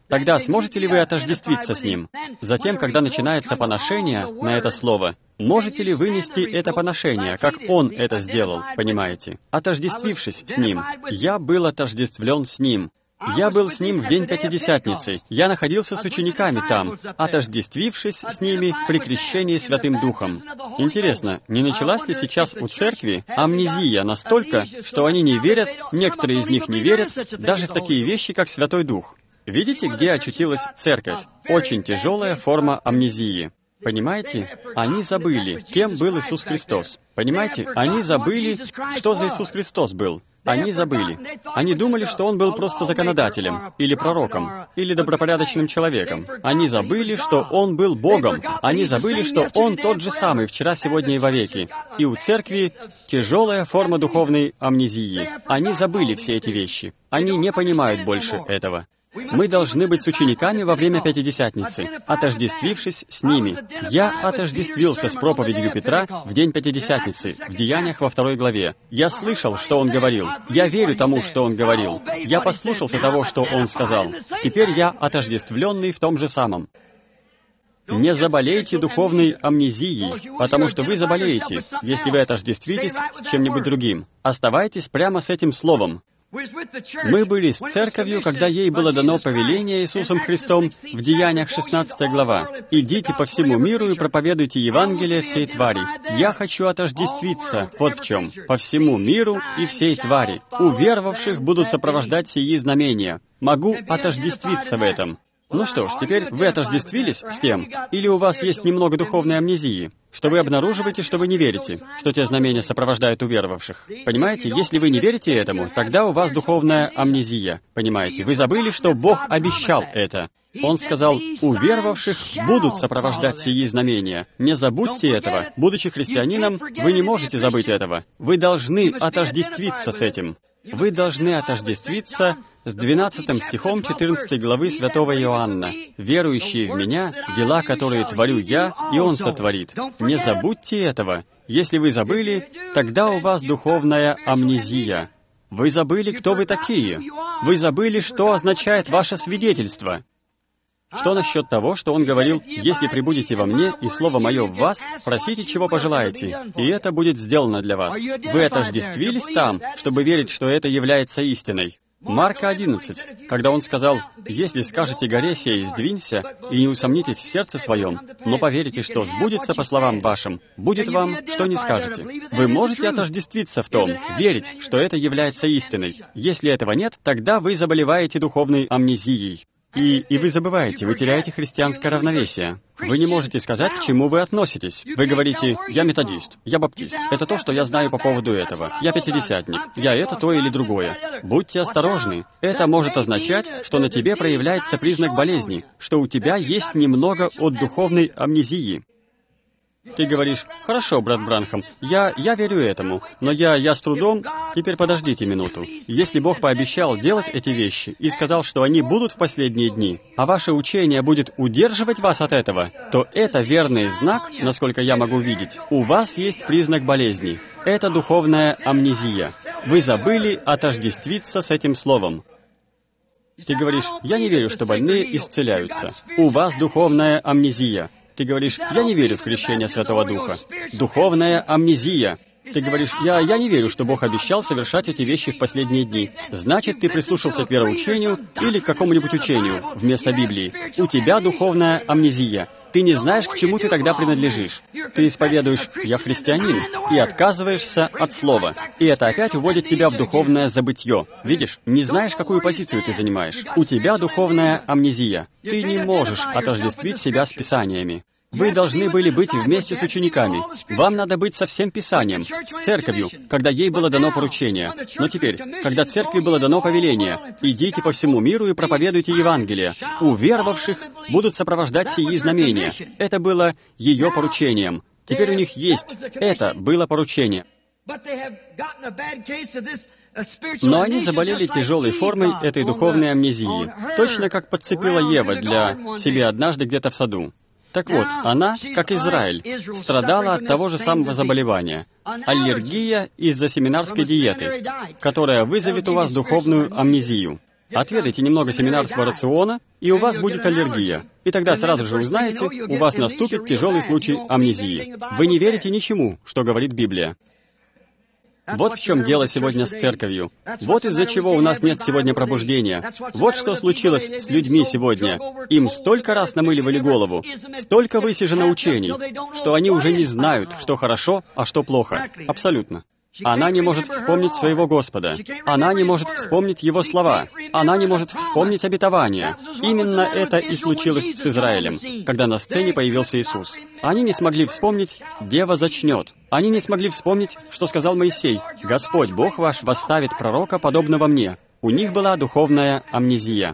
Тогда сможете ли вы отождествиться с Ним? Затем, когда начинается поношение на это слово, можете ли вынести это поношение, как Он это сделал, понимаете? Отождествившись с Ним. Я был отождествлен с Ним. Я был с Ним в день Пятидесятницы. Я находился с учениками там, отождествившись с ними при крещении Святым Духом. Интересно, не началась ли сейчас у церкви амнезия настолько, что они не верят, некоторые из них не верят, даже в такие вещи, как Святой Дух? Видите, где очутилась церковь? Очень тяжелая форма амнезии. Понимаете? Они забыли, кем был Иисус Христос. Понимаете? Они забыли, что за Иисус Христос был. Они забыли. Они думали, что Он был просто законодателем, или пророком, или добропорядочным человеком. Они забыли, что Он был Богом. Они забыли, что Он тот же самый вчера, сегодня и вовеки. И у церкви тяжелая форма духовной амнезии. Они забыли все эти вещи. Они не понимают больше этого. Мы должны быть с учениками во время Пятидесятницы, отождествившись с ними. Я отождествился с проповедью Петра в день Пятидесятницы, в Деяниях во 2 главе. Я слышал, что он говорил. Я верю тому, что он говорил. Я послушался того, что он сказал. Теперь я отождествленный в том же самом. Не заболейте духовной амнезией, потому что вы заболеете, если вы отождествитесь с чем-нибудь другим. Оставайтесь прямо с этим словом. Мы были с церковью, когда ей было дано повеление Иисусом Христом в Деяниях 16 глава. «Идите по всему миру и проповедуйте Евангелие всей твари». Я хочу отождествиться, вот в чем, по всему миру и всей твари. У веровавших будут сопровождать сии знамения. Могу отождествиться в этом. Ну что ж, теперь вы отождествились с тем, или у вас есть немного духовной амнезии, что вы обнаруживаете, что вы не верите, что те знамения сопровождают уверовавших. Понимаете, если вы не верите этому, тогда у вас духовная амнезия. Понимаете, вы забыли, что Бог обещал это. Он сказал, уверовавших будут сопровождать сии знамения. Не забудьте этого. Будучи христианином, вы не можете забыть этого. Вы должны отождествиться с этим. Вы должны отождествиться с 12 стихом 14 главы Святого Иоанна. «Верующие в Меня, дела, которые творю Я, и Он сотворит». Не забудьте этого. Если вы забыли, тогда у вас духовная амнезия. Вы забыли, кто вы такие. Вы забыли, что означает ваше свидетельство. Что насчет того, что Он говорил, «Если пребудете во Мне, и Слово Мое в вас, просите, чего пожелаете, и это будет сделано для вас». Вы отождествились там, чтобы верить, что это является истиной. Марка 11, когда Он сказал, «Если скажете горе сей, сдвинься, и не усомнитесь в сердце своем, но поверите, что сбудется по словам вашим, будет вам, что не скажете». Вы можете отождествиться в том, верить, что это является истиной. Если этого нет, тогда вы заболеваете духовной амнезией. И вы забываете, вы теряете христианское равновесие. Вы не можете сказать, к чему вы относитесь. Вы говорите, я методист, я баптист. Это то, что я знаю по поводу этого. Я пятидесятник. Я это, то или другое. Будьте осторожны. Это может означать, что на тебе проявляется признак болезни, что у тебя есть немного от духовной амнезии. Ты говоришь, хорошо, брат Бранхам, я верю этому, но я с трудом... Теперь подождите минуту. Если Бог пообещал делать эти вещи и сказал, что они будут в последние дни, а ваше учение будет удерживать вас от этого, то это верный знак, насколько я могу видеть. У вас есть признак болезни. Это духовная амнезия. Вы забыли отождествиться с этим словом. Ты говоришь, я не верю, что больные исцеляются. У вас духовная амнезия. Ты говоришь, я не верю в крещение Святого Духа. Духовная амнезия. Ты говоришь, я не верю, что Бог обещал совершать эти вещи в последние дни. Значит, ты прислушался к вероучению или к какому-нибудь учению вместо Библии. У тебя духовная амнезия. Ты не знаешь, к чему ты тогда принадлежишь. Ты исповедуешь «я христианин» и отказываешься от слова. И это опять уводит тебя в духовное забытье. Видишь, не знаешь, какую позицию ты занимаешь. У тебя духовная амнезия. Ты не можешь отождествить себя с Писаниями. Вы должны были быть вместе с учениками. Вам надо быть со всем Писанием, с церковью, когда ей было дано поручение. Но теперь, когда церкви было дано повеление, идите по всему миру и проповедуйте Евангелие. У веровавших будут сопровождать сии знамения. Это было ее поручением. Теперь у них есть. Это было поручение. Но они заболели тяжелой формой этой духовной амнезии, точно как подцепила Ева для себя однажды где-то в саду. Так вот, она, как Израиль, страдала от того же самого заболевания – аллергия из-за семинарской диеты, которая вызовет у вас духовную амнезию. Отведайте немного семинарского рациона, и у вас будет аллергия. И тогда сразу же узнаете, у вас наступит тяжелый случай амнезии. Вы не верите ничему, что говорит Библия. Вот в чем дело сегодня с церковью. Вот из-за чего у нас нет сегодня пробуждения. Вот что случилось с людьми сегодня. Им столько раз намыливали голову, столько высижено учений, что они уже не знают, что хорошо, а что плохо. Абсолютно. Она не может вспомнить своего Господа. Она не может вспомнить Его слова. Она не может вспомнить обетование. Именно это и случилось с Израилем, когда на сцене появился Иисус. Они не смогли вспомнить «Дева зачнет». Они не смогли вспомнить, что сказал Моисей: «Господь, Бог ваш, восставит пророка, подобного мне». У них была духовная амнезия.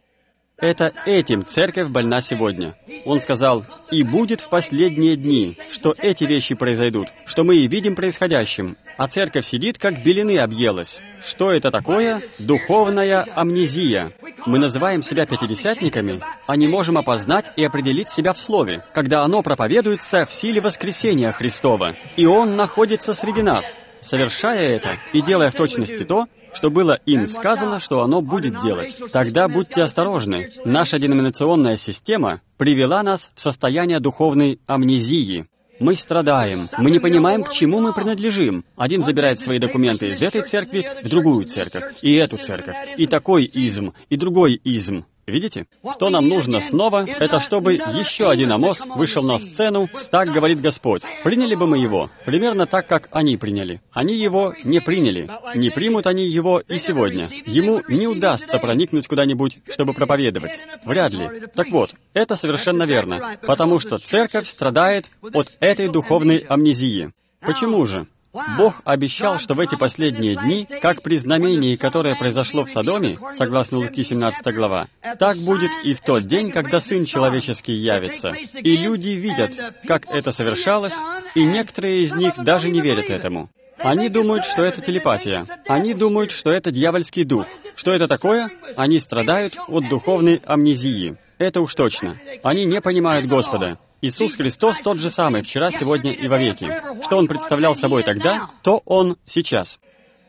Это этим церковь больна сегодня. Он сказал: «И будет в последние дни, что эти вещи произойдут, что мы и видим происходящим». А церковь сидит, как белины объелась. Что это такое? Духовная амнезия. Мы называем себя пятидесятниками, а не можем опознать и определить себя в Слове, когда оно проповедуется в силе воскресения Христова. И Он находится среди нас, совершая это и делая в точности то, что было им сказано, что оно будет делать. Тогда будьте осторожны. Наша деноминационная система привела нас в состояние духовной амнезии. Мы страдаем. Мы не понимаем, к чему мы принадлежим. Один забирает свои документы из этой церкви в другую церковь, и эту церковь, и такой изм, и другой изм. Видите? Что нам нужно снова, это чтобы еще один Амос вышел на сцену с «Так говорит Господь». Приняли бы мы его? Примерно так, как они приняли. Они его не приняли. Не примут они его и сегодня. Ему не удастся проникнуть куда-нибудь, чтобы проповедовать. Вряд ли. Так вот, это совершенно верно. Потому что церковь страдает от этой духовной амнезии. Почему же? Бог обещал, что в эти последние дни, как при знамении, которое произошло в Содоме, согласно Луки 17 глава, так будет и в тот день, когда Сын Человеческий явится. И люди видят, как это совершалось, и некоторые из них даже не верят этому. Они думают, что это телепатия. Они думают, что это дьявольский дух. Что это такое? Они страдают от духовной амнезии. Это уж точно. Они не понимают Господа. Иисус Христос тот же самый вчера, сегодня и вовеки. Что Он представлял собой тогда, то Он сейчас.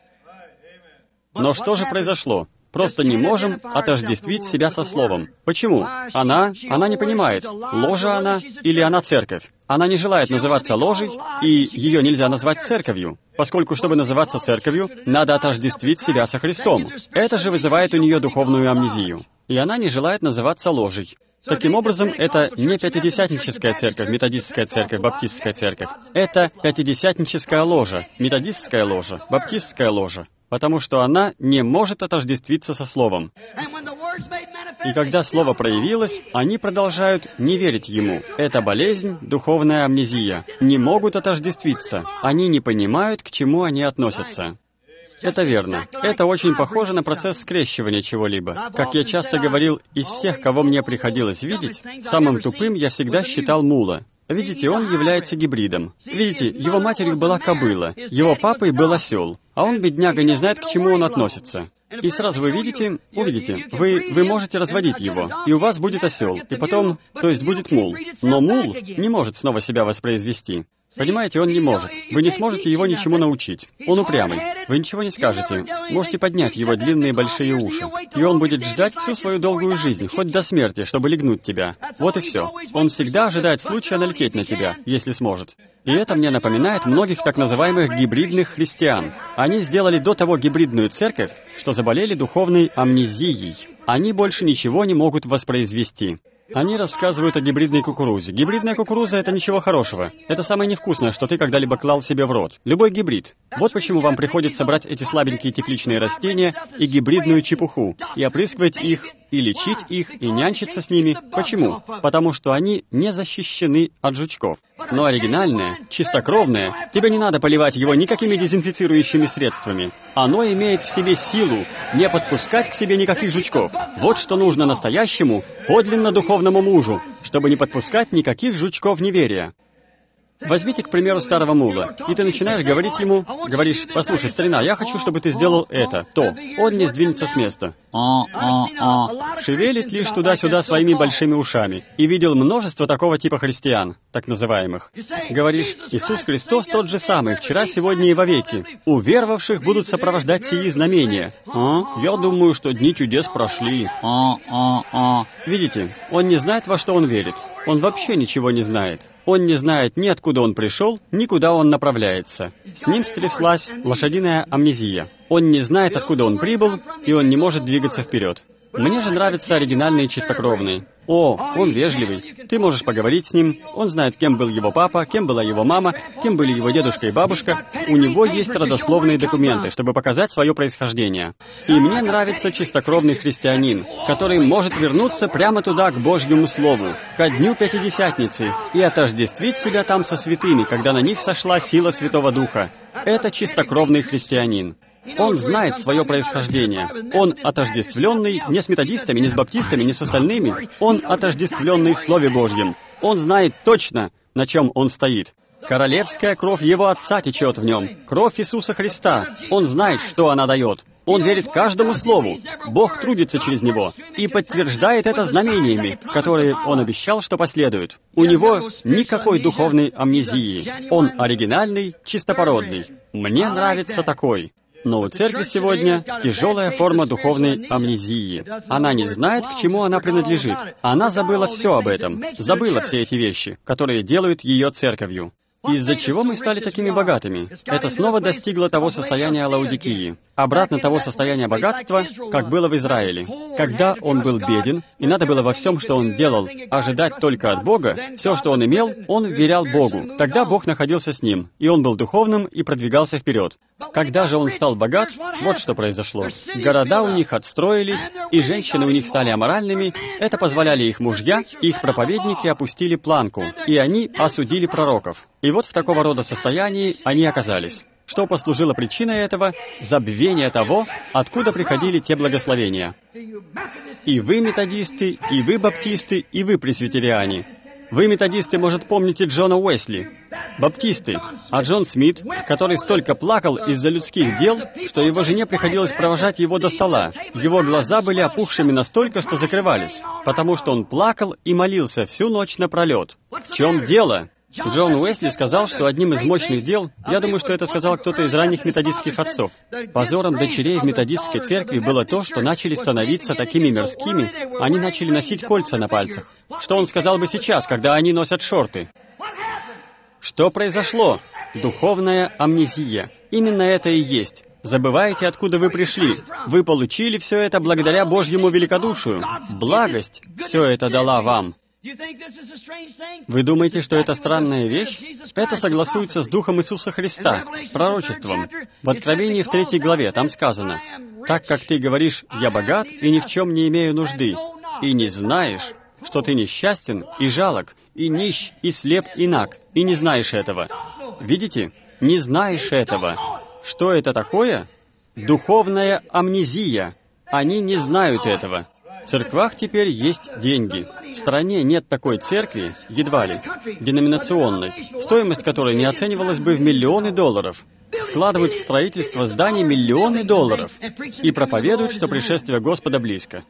Но что же произошло? Просто не можем отождествить себя со Словом. Почему? Она не понимает, ложа она или она церковь. Она не желает называться ложей, и ее нельзя назвать церковью, поскольку, чтобы называться церковью, надо отождествить себя со Христом. Это же вызывает у нее духовную амнезию. И она не желает называться ложей. Таким образом, это не пятидесятническая церковь, методистская церковь, баптистская церковь. Это пятидесятническая ложа, методистская ложа, баптистская ложа, потому что она не может отождествиться со Словом. И когда Слово проявилось, они продолжают не верить Ему. Это болезнь, духовная амнезия. Не могут отождествиться. Они не понимают, к чему они относятся. Это верно. Это очень похоже на процесс скрещивания чего-либо. Как я часто говорил, из всех, кого мне приходилось видеть, самым тупым я всегда считал мула. Видите, он является гибридом. Видите, его матерью была кобыла, его папой был осел, а он, бедняга, не знает, к чему он относится. И сразу вы увидите, вы можете разводить его, и у вас будет осел, и потом, то есть будет мул. Но мул не может снова себя воспроизвести. Понимаете, он не может. Вы не сможете его ничему научить. Он упрямый. Вы ничего не скажете. Можете поднять его длинные большие уши. И он будет ждать всю свою долгую жизнь, хоть до смерти, чтобы легнуть тебя. Вот и все. Он всегда ожидает случая налететь на тебя, если сможет. И это мне напоминает многих так называемых гибридных христиан. Они сделали до того гибридную церковь, что заболели духовной амнезией. Они больше ничего не могут воспроизвести. Они рассказывают о гибридной кукурузе. Гибридная кукуруза — это ничего хорошего. Это самое невкусное, что ты когда-либо клал себе в рот. Любой гибрид. Вот почему вам приходится брать эти слабенькие тепличные растения и гибридную чепуху, и опрыскивать их, и лечить их, и нянчиться с ними. Почему? Потому что они не защищены от жучков. Но оригинальное, чистокровное, тебе не надо поливать его никакими дезинфицирующими средствами. Оно имеет в себе силу не подпускать к себе никаких жучков. Вот что нужно настоящему, подлинно духовному мужу, чтобы не подпускать никаких жучков неверия. Возьмите, к примеру, старого мула, и ты начинаешь говорить ему, говоришь: «Послушай, старина, я хочу, чтобы ты сделал это, то». Он не сдвинется с места. Шевелит лишь туда-сюда своими большими ушами. И видел множество такого типа христиан, так называемых. Говоришь: «Иисус Христос тот же самый, вчера, сегодня и вовеки. У веровавших будут сопровождать сии знамения». Я думаю, что дни чудес прошли. Видите, он не знает, во что он верит. Он вообще ничего не знает. Он не знает ни откуда он пришел, ни куда он направляется. С ним стряслась лошадиная амнезия. Он не знает, откуда он прибыл, и он не может двигаться вперед. Мне же нравятся оригинальные чистокровные. О, он вежливый. Ты можешь поговорить с ним. Он знает, кем был его папа, кем была его мама, кем были его дедушка и бабушка. У него есть родословные документы, чтобы показать свое происхождение. И мне нравится чистокровный христианин, который может вернуться прямо туда, к Божьему Слову, ко дню Пятидесятницы, и отождествить себя там со святыми, когда на них сошла сила Святого Духа. Это чистокровный христианин. Он знает свое происхождение. Он отождествленный не с методистами, не с баптистами, не с остальными. Он отождествленный в Слове Божьем. Он знает точно, на чем он стоит. Королевская кровь его отца течет в нем. Кровь Иисуса Христа. Он знает, что она дает. Он верит каждому слову. Бог трудится через него и подтверждает это знамениями, которые он обещал, что последуют. У него никакой духовной амнезии. Он оригинальный, чистопородный. Мне нравится такой. Но у церкви сегодня тяжелая форма духовной амнезии. Она не знает, к чему она принадлежит. Она забыла все об этом, забыла все эти вещи, которые делают ее церковью. Из-за чего мы стали такими богатыми? Это снова достигло того состояния Лаодикии. Обратно того состояния богатства, как было в Израиле. Когда он был беден, и надо было во всем, что он делал, ожидать только от Бога, все, что он имел, он вверял Богу. Тогда Бог находился с ним, и он был духовным и продвигался вперед. Когда же он стал богат, вот что произошло. Города у них отстроились, и женщины у них стали аморальными. Это позволяли их мужья, их проповедники опустили планку, и они осудили пророков. И вот в такого рода состоянии они оказались. Что послужило причиной этого? Забвение того, откуда приходили те благословения. И вы методисты, и вы баптисты, и вы пресвитериане. Вы, методисты, может, помните Джона Уэсли. Баптисты. А Джон Смит, который столько плакал из-за людских дел, что его жене приходилось провожать его до стола. Его глаза были опухшими настолько, что закрывались, потому что он плакал и молился всю ночь напролет. В чем дело? Джон Уэсли сказал, что одним из мощных дел, я думаю, что это сказал кто-то из ранних методистских отцов, позором дочерей в методистской церкви было то, что начали становиться такими мирскими, они начали носить кольца на пальцах. Что он сказал бы сейчас, когда они носят шорты? Что произошло? Духовная амнезия. Именно это и есть. Забываете, откуда вы пришли. Вы получили все это благодаря Божьему великодушию. Благость все это дала вам. Вы думаете, что это странная вещь? Это согласуется с Духом Иисуса Христа, пророчеством. В Откровении в 3 главе там сказано: «Так как ты говоришь, я богат и ни в чем не имею нужды, и не знаешь, что ты несчастен и жалок, и нищ, и слеп, и наг, и не знаешь этого». Видите? Не знаешь этого. Что это такое? Духовная амнезия. Они не знают этого. В церквах теперь есть деньги. В стране нет такой церкви, едва ли, деноминационной, стоимость которой не оценивалась бы в миллионы долларов. Вкладывают в строительство зданий миллионы долларов и проповедуют, что пришествие Господа близко.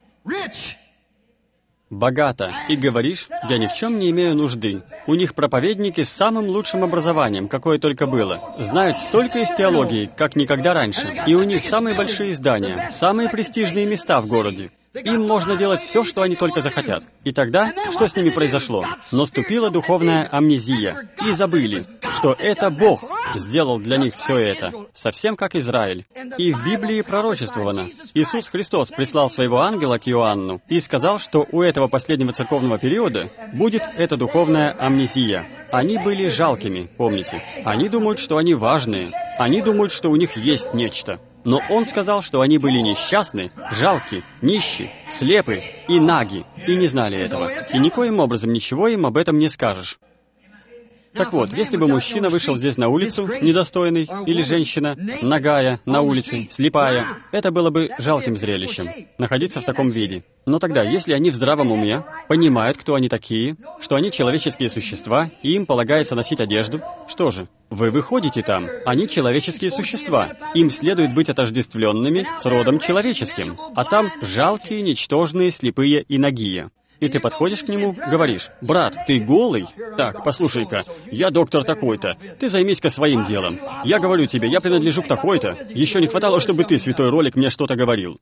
Богато. И говоришь, я ни в чем не имею нужды. У них проповедники с самым лучшим образованием, какое только было. Знают столько из теологии, как никогда раньше. И у них самые большие здания, самые престижные места в городе. Им можно делать все, что они только захотят. И тогда, что с ними произошло? Наступила духовная амнезия. И забыли, что это Бог сделал для них все это. Совсем как Израиль. И в Библии пророчествовано. Иисус Христос прислал своего ангела к Иоанну и сказал, что у этого последнего церковного периода будет эта духовная амнезия. Они были жалкими, помните. Они думают, что они важные. Они думают, что у них есть нечто. Но он сказал, что они были несчастны, жалки, нищи, слепы и наги, и не знали этого. И никоим образом ничего им об этом не скажешь. Так вот, если бы мужчина вышел здесь на улицу, недостойный, или женщина, нагая, на улице, слепая, это было бы жалким зрелищем, находиться в таком виде. Но тогда, если они в здравом уме, понимают, кто они такие, что они человеческие существа, и им полагается носить одежду, что же, вы выходите там, они человеческие существа, им следует быть отождествленными с родом человеческим, а там жалкие, ничтожные, слепые и нагие. И ты подходишь к нему, говоришь: «Брат, ты голый? Так, послушай-ка, я доктор такой-то, ты займись-ка своим делом. Я говорю тебе, я принадлежу к такой-то. Еще не хватало, чтобы ты, святой ролик, мне что-то говорил».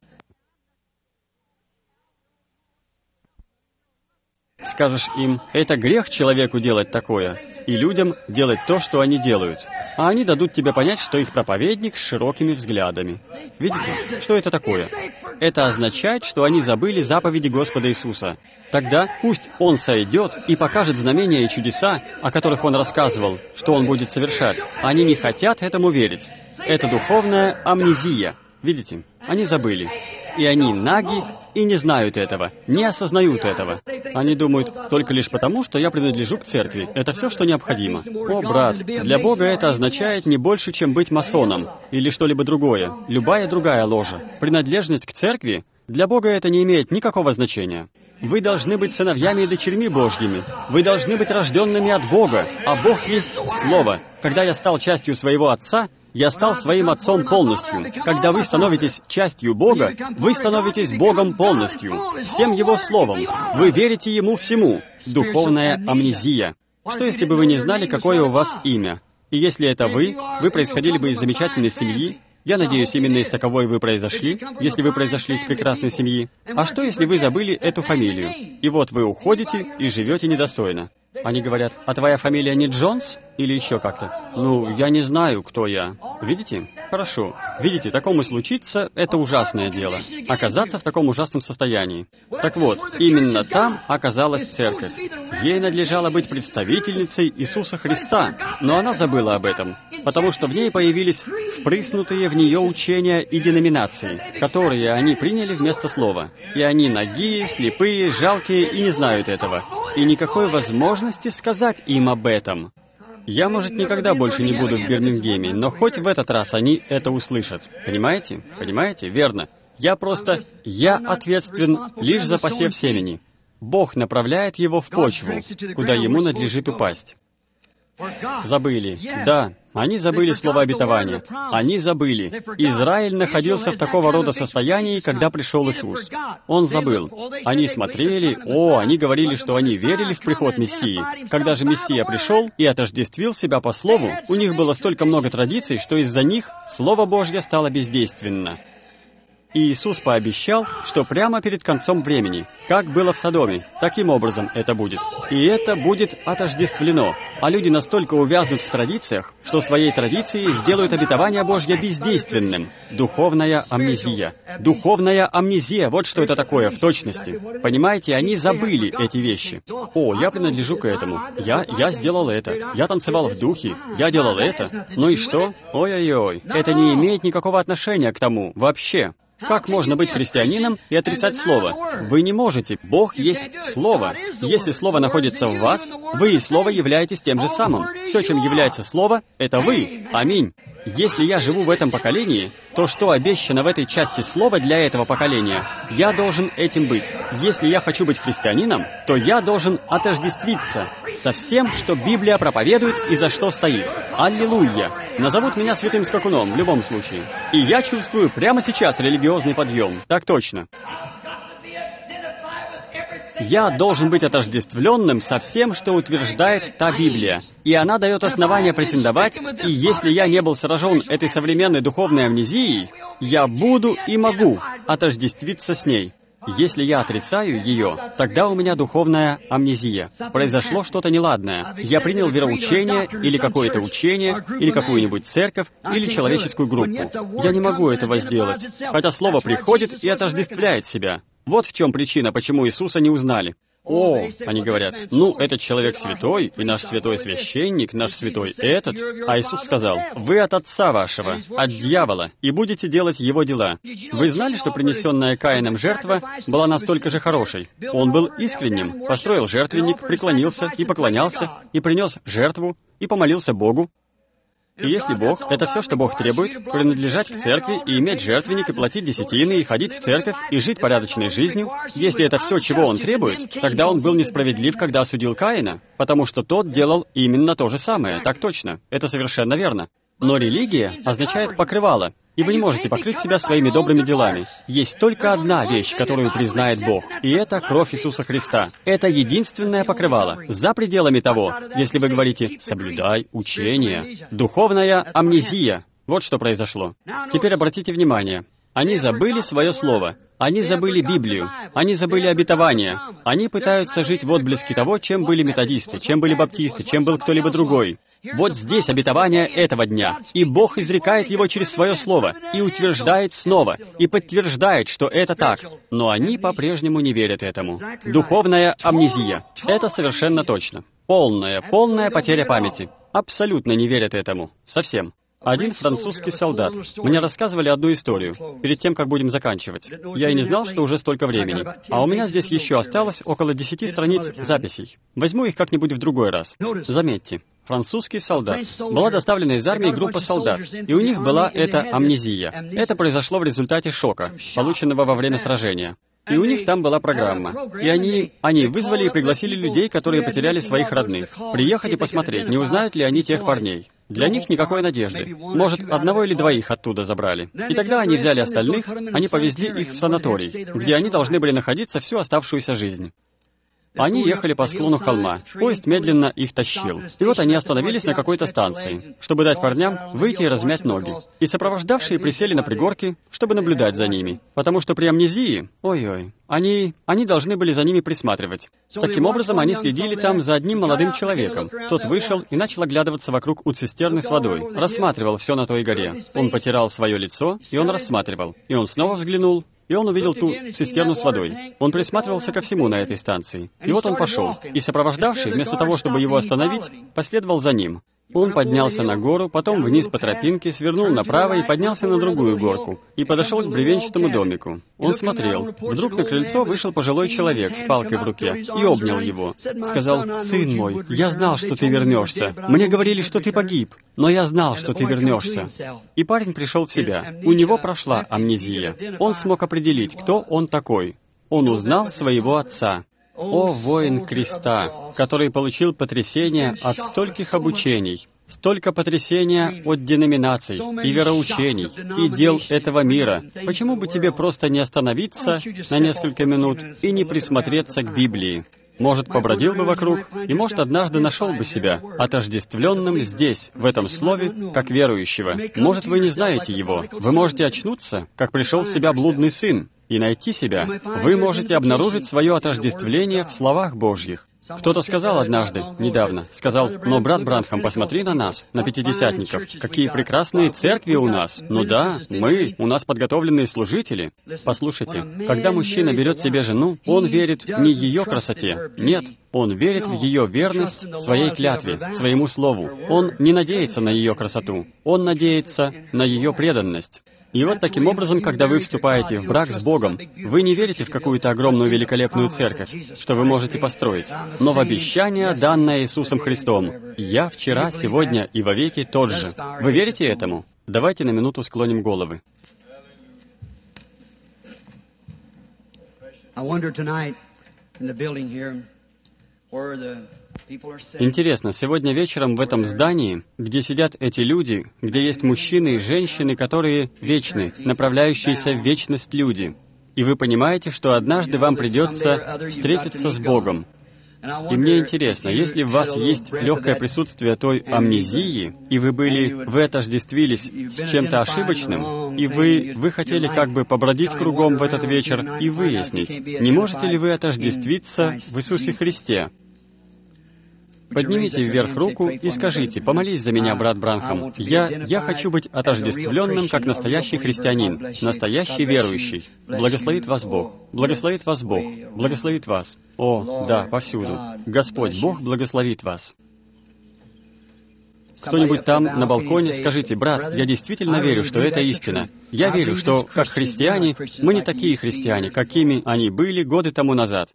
Скажешь им: «Это грех человеку делать такое, и людям делать то, что они делают». А они дадут тебе понять, что их проповедник с широкими взглядами. Видите, что это такое? Это означает, что они забыли заповеди Господа Иисуса. Тогда пусть Он сойдет и покажет знамения и чудеса, о которых Он рассказывал, что Он будет совершать. Они не хотят этому верить. Это духовная амнезия. Видите? Они забыли. И они наги и не знают этого, не осознают этого. Они думают, только лишь потому, что я принадлежу к церкви. Это все, что необходимо. О, брат, для Бога это означает не больше, чем быть масоном или что-либо другое, любая другая ложа. Принадлежность к церкви для Бога это не имеет никакого значения. Вы должны быть сыновьями и дочерьми Божьими. Вы должны быть рожденными от Бога, а Бог есть Слово. Когда я стал частью своего Отца, я стал своим Отцом полностью. Когда вы становитесь частью Бога, вы становитесь Богом полностью, всем Его Словом. Вы верите Ему всему. Духовная амнезия. Что если бы вы не знали, какое у вас имя? И если это вы происходили бы из замечательной семьи. Я надеюсь, именно из таковой вы произошли, если вы произошли из прекрасной семьи. А что, если вы забыли эту фамилию? И вот вы уходите и живете недостойно. Они говорят: «А твоя фамилия не Джонс?» Или еще как-то. «Ну, я не знаю, кто я». Видите? Хорошо. Видите, такому случится — это ужасное дело. Оказаться в таком ужасном состоянии. Так вот, именно там оказалась церковь. Ей надлежало быть представительницей Иисуса Христа, но она забыла об этом, потому что в ней появились впрыснутые в нее учения и деноминации, которые они приняли вместо слова. И они нагие, слепые, жалкие и не знают этого. И никакой возможности сказать им об этом. Я, может, никогда больше не буду в Бирмингеме, но хоть в этот раз они это услышат. Понимаете? Понимаете? Верно. Я ответственен лишь за посев семени. Бог направляет его в почву, куда ему надлежит упасть. Забыли. Да, они забыли слово обетования. Они забыли. Израиль находился в такого рода состоянии, когда пришел Иисус. Он забыл. Они смотрели, они говорили, что они верили в приход Мессии. Когда же Мессия пришел и отождествил себя по Слову, у них было столько много традиций, что из-за них Слово Божье стало бездейственно. И Иисус пообещал, что прямо перед концом времени, как было в Содоме, таким образом это будет. И это будет отождествлено. А люди настолько увязнут в традициях, что своей традицией сделают обетование Божье бездейственным. Духовная амнезия. Духовная амнезия, вот что это такое в точности. Понимаете, они забыли эти вещи. Я принадлежу к этому. Я сделал это. Я танцевал в духе. Я делал это. Ну и что? Ой-ой-ой. Это не имеет никакого отношения к тому вообще. Как можно быть христианином и отрицать Слово? Вы не можете. Бог есть Слово. Если Слово находится в вас, вы и Слово являетесь тем же самым. Все, чем является Слово, это вы. Аминь. Если я живу в этом поколении, то что обещано в этой части Слова для этого поколения, я должен этим быть. Если я хочу быть христианином, то я должен отождествиться со всем, что Библия проповедует и за что стоит. Аллилуйя! Назовут меня святым скакуном в любом случае. И я чувствую прямо сейчас религиозный подъем. Так точно. Я должен быть отождествленным со всем, что утверждает та Библия. И она дает основания претендовать, и если я не был сражен этой современной духовной амнезией, я буду и могу отождествиться с ней. Если я отрицаю ее, тогда у меня духовная амнезия. Произошло что-то неладное. Я принял вероучение, или какое-то учение, или какую-нибудь церковь, или человеческую группу. Я не могу этого сделать, хотя Слово приходит и отождествляет себя. Вот в чем причина, почему Иисуса не узнали. О, они говорят, ну, этот человек святой, и наш святой священник, наш святой этот. А Иисус сказал, вы от отца вашего, от дьявола, и будете делать его дела. Вы знали, что принесенная Каином жертва была настолько же хорошей? Он был искренним, построил жертвенник, преклонился и поклонялся, и принес жертву, и помолился Богу. И если Бог — это все, что Бог требует, принадлежать к церкви и иметь жертвенник, и платить десятины, и ходить в церковь, и жить порядочной жизнью, если это все, чего Он требует, тогда Он был несправедлив, когда осудил Каина, потому что тот делал именно то же самое, так точно. Это совершенно верно. Но религия означает покрывало, и вы не можете покрыть себя своими добрыми делами. Есть только одна вещь, которую признает Бог, и это кровь Иисуса Христа. Это единственное покрывало. За пределами того, если вы говорите «соблюдай учение», духовная амнезия. Вот что произошло. Теперь обратите внимание. Они забыли свое слово. Они забыли Библию. Они забыли обетование. Они пытаются жить в отблеске того, чем были методисты, чем были баптисты, чем был кто-либо другой. Вот здесь обетование этого дня. И Бог изрекает его через свое слово, и утверждает снова, и подтверждает, что это так. Но они по-прежнему не верят этому. Духовная амнезия. Это совершенно точно. Полная потеря памяти. Абсолютно не верят этому. Совсем. Один французский солдат. Мне рассказывали одну историю, перед тем, как будем заканчивать. Я и не знал, что уже столько времени. А у меня здесь еще осталось около 10 страниц записей. Возьму их как-нибудь в другой раз. Заметьте, французский солдат. Была доставлена из армии группа солдат, и у них была эта амнезия. Это произошло в результате шока, полученного во время сражения. И у них там была программа. И они вызвали и пригласили людей, которые потеряли своих родных, приехать и посмотреть, не узнают ли они тех парней. Для них никакой надежды. Может, одного или двоих оттуда забрали. И тогда они взяли остальных, они повезли их в санаторий, где они должны были находиться всю оставшуюся жизнь. Они ехали по склону холма. Поезд медленно их тащил. И вот они остановились на какой-то станции, чтобы дать парням выйти и размять ноги. И сопровождавшие присели на пригорке, чтобы наблюдать за ними. Потому что при амнезии, они должны были за ними присматривать. Таким образом, они следили там за одним молодым человеком. Тот вышел и начал оглядываться вокруг у цистерны с водой. Рассматривал все на той горе. Он потирал свое лицо, и он рассматривал. И он снова взглянул, и он увидел ту цистерну с водой. Он присматривался ко всему на этой станции. И вот он пошел. И сопровождавший, вместо того, чтобы его остановить, последовал за ним. Он поднялся на гору, потом вниз по тропинке, свернул направо и поднялся на другую горку. И подошел к бревенчатому домику. Он смотрел. Вдруг на крыльцо вышел пожилой человек с палкой в руке и обнял его. Сказал: «Сын мой, я знал, что ты вернешься. Мне говорили, что ты погиб, но я знал, что ты вернешься». И парень пришел в себя. У него прошла амнезия. Он смог определить, кто он такой. Он узнал своего отца. О, воин креста, который получил потрясение от стольких обучений, столько потрясения от деноминаций и вероучений, и дел этого мира. Почему бы тебе просто не остановиться на несколько минут и не присмотреться к Библии? Может, побродил бы вокруг, и, может, однажды нашел бы себя отождествленным здесь, в этом слове, как верующего. Может, вы не знаете его. Вы можете очнуться, как пришел в себя блудный сын, и найти себя. Вы можете обнаружить свое отождествление в словах Божьих. Кто-то сказал однажды, недавно, «Но, брат Бранхам, посмотри на нас, на пятидесятников. Какие прекрасные церкви у нас. Ну да, у нас подготовленные служители». Послушайте, когда мужчина берет себе жену, он верит не ее красоте. Нет, он верит в ее верность своей клятве, своему слову. Он не надеется на ее красоту. Он надеется на ее преданность. И вот таким образом, когда вы вступаете в брак с Богом, вы не верите в какую-то огромную великолепную церковь, что вы можете построить, но в обещание, данное Иисусом Христом. «Я вчера, сегодня и вовеки тот же». Вы верите этому? Давайте на минуту склоним головы. Интересно, сегодня вечером в этом здании, где сидят эти люди, где есть мужчины и женщины, которые вечны, направляющиеся в вечность люди, и вы понимаете, что однажды вам придется встретиться с Богом. И мне интересно, если в вас есть легкое присутствие той амнезии, и вы отождествились с чем-то ошибочным, и вы хотели как бы побродить кругом в этот вечер и выяснить, не можете ли вы отождествиться в Иисусе Христе. Поднимите вверх руку и скажите: «Помолись за меня, брат Бранхам. Я хочу быть отождествленным, как настоящий христианин, настоящий верующий. Благословит вас Бог. Благословит вас Бог. Благословит вас. О, да, повсюду. Господь Бог благословит вас». Кто-нибудь там на балконе, скажите: «Брат, я действительно верю, что это истина. Я верю, что, как христиане, мы не такие христиане, какими они были годы тому назад».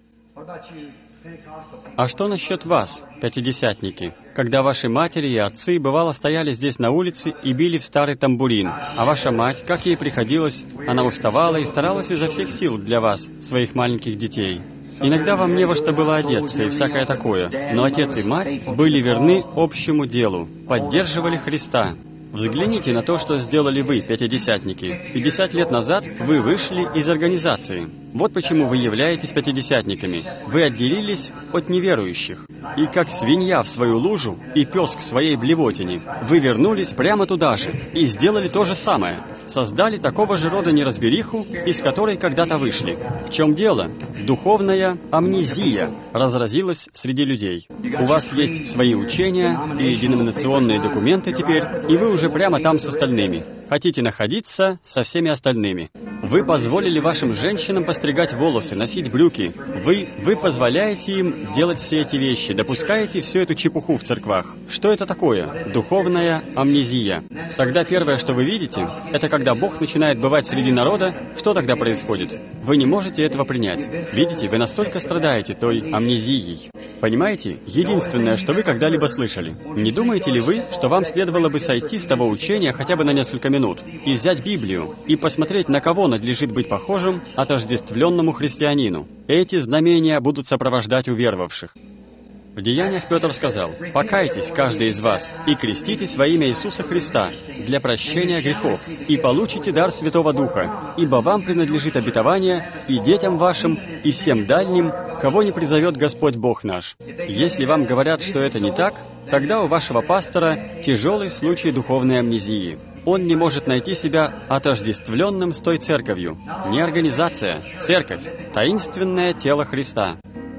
А что насчет вас, пятидесятники, когда ваши матери и отцы, бывало, стояли здесь на улице и били в старый тамбурин, а ваша мать, как ей приходилось, она уставала и старалась изо всех сил для вас, своих маленьких детей. Иногда вам не во что было одеться и всякое такое, но отец и мать были верны общему делу, поддерживали Христа. Взгляните на то, что сделали вы, пятидесятники. 50 лет назад вы вышли из организации. Вот почему вы являетесь пятидесятниками. Вы отделились от неверующих. И как свинья в свою лужу и пес к своей блевотине, вы вернулись прямо туда же и сделали то же самое. Создали такого же рода неразбериху, из которой когда-то вышли. В чем дело? Духовная амнезия разразилась среди людей. У вас есть свои учения и деноминационные документы теперь, и вы уже прямо там с остальными. Хотите находиться со всеми остальными. Вы позволили вашим женщинам постригать волосы, носить брюки. Вы позволяете им делать все эти вещи, допускаете всю эту чепуху в церквах. Что это такое? Духовная амнезия. Тогда первое, что вы видите, это когда Бог начинает бывать среди народа, что тогда происходит? Вы не можете этого принять. Видите, вы настолько страдаете той амнезией. Понимаете? Единственное, что вы когда-либо слышали. Не думаете ли вы, что вам следовало бы сойти с того учения хотя бы на несколько минут и взять Библию и посмотреть, на кого надлежит быть похожим отождествленному христианину? Эти знамения будут сопровождать уверовавших. В Деяниях Петр сказал: «Покайтесь, каждый из вас, и креститесь во имя Иисуса Христа для прощения грехов, и получите дар Святого Духа, ибо вам принадлежит обетование и детям вашим, и всем дальним, кого не призовет Господь Бог наш». Если вам говорят, что это не так, тогда у вашего пастора тяжелый случай духовной амнезии. Он не может найти себя отождествленным с той церковью. Не организация, церковь, таинственное тело Христа.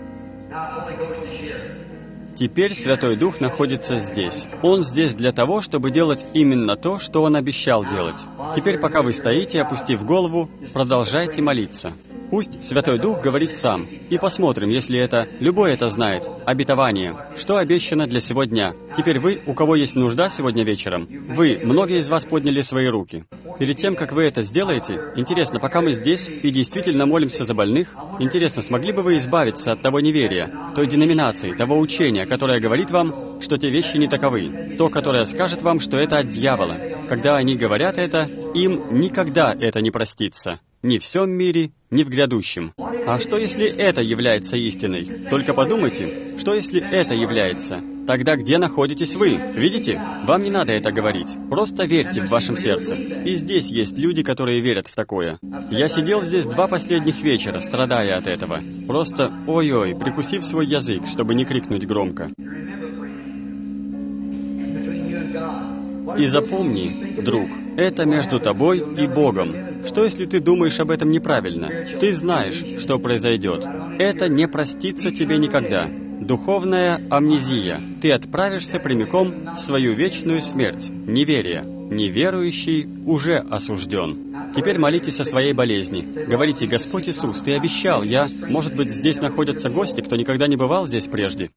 Теперь Святой Дух находится здесь. Он здесь для того, чтобы делать именно то, что Он обещал делать. Теперь, пока вы стоите, опустив голову, продолжайте молиться. Пусть Святой Дух говорит сам. И посмотрим, если это, любой это знает, обетование, что обещано для сего дня. Теперь вы, у кого есть нужда сегодня вечером, многие из вас подняли свои руки. Перед тем, как вы это сделаете, интересно, пока мы здесь и действительно молимся за больных, интересно, смогли бы вы избавиться от того неверия, той деноминации, того учения, которое говорит вам, что те вещи не таковы, то, которое скажет вам, что это от дьявола. Когда они говорят это, им никогда это не простится. Ни в всем мире, ни в грядущем. А что, если это является истиной? Только подумайте, что если это является? Тогда где находитесь вы? Видите? Вам не надо это говорить. Просто верьте в вашем сердце. И здесь есть люди, которые верят в такое. Я сидел здесь 2 последних вечера, страдая от этого. Просто, ой-ой, прикусив свой язык, чтобы не крикнуть громко. И запомни, друг, это между тобой и Богом. Что, если ты думаешь об этом неправильно? Ты знаешь, что произойдет. Это не простится тебе никогда. Духовная амнезия. Ты отправишься прямиком в свою вечную смерть. Неверие. Неверующий уже осужден. Теперь молитесь о своей болезни. Говорите: «Господь Иисус, Ты обещал, может быть, здесь находятся гости, кто никогда не бывал здесь прежде».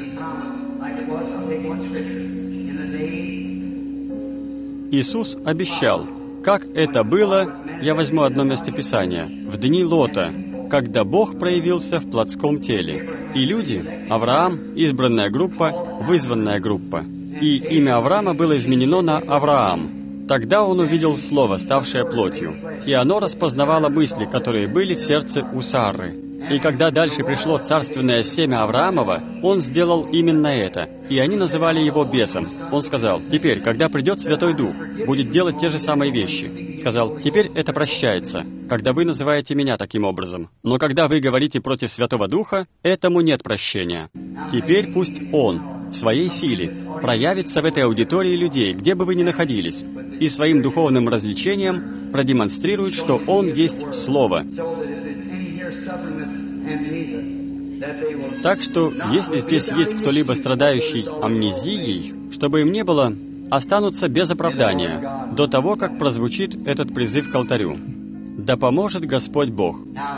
Иисус обещал. Как это было, я возьму одно местописание, в дни Лота, когда Бог проявился в плотском теле. И люди, Авраам, избранная группа, вызванная группа. И имя Авраама было изменено на Авраам. Тогда он увидел Слово, ставшее плотью, и оно распознавало мысли, которые были в сердце у Сары. И когда дальше пришло царственное семя Авраамова, он сделал именно это, и они называли его бесом. Он сказал: «Теперь, когда придет Святой Дух, будет делать те же самые вещи». Сказал: «Теперь это прощается, когда вы называете меня таким образом. Но когда вы говорите против Святого Духа, этому нет прощения. Теперь пусть Он, в своей силе, проявится в этой аудитории людей, где бы вы ни находились, и своим духовным развлечением продемонстрирует, что Он есть Слово». Так что, если здесь есть кто-либо страдающий амнезией, чтобы им не было, останутся без оправдания до того, как прозвучит этот призыв к алтарю. Да поможет Господь Бог.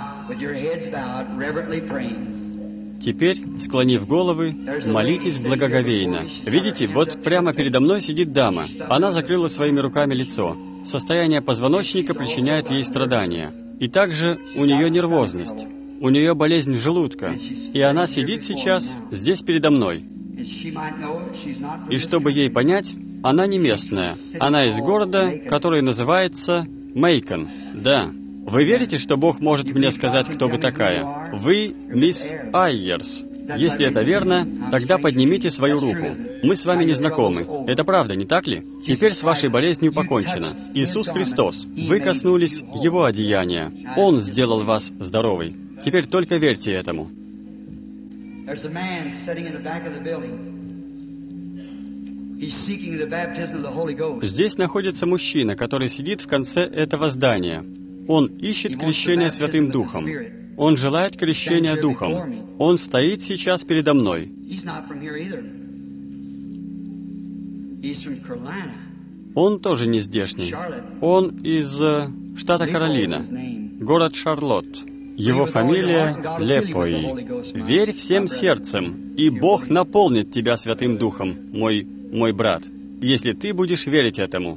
Теперь, склонив головы, молитесь благоговейно. Видите, вот прямо передо мной сидит дама. Она закрыла своими руками лицо. Состояние позвоночника причиняет ей страдания. И также у нее нервозность. У нее болезнь желудка. И она сидит сейчас здесь передо мной. И чтобы ей понять, она не местная. Она из города, который называется Мейкон. Да. Вы верите, что Бог может мне сказать, кто вы такая? Вы мисс Айерс. Если это верно, тогда поднимите свою руку. Мы с вами не знакомы. Это правда, не так ли? Теперь с вашей болезнью покончено. Иисус Христос. Вы коснулись Его одеяния. Он сделал вас здоровой. Теперь только верьте этому. Здесь находится мужчина, который сидит в конце этого здания. Он ищет крещение Святым Духом. Он желает крещения Духом. Он стоит сейчас передо мной. Он тоже не здешний. Он из штата Каролина, город Шарлотт. Его фамилия Лепой. Верь всем сердцем, и Бог наполнит тебя Святым Духом, мой брат, если ты будешь верить этому.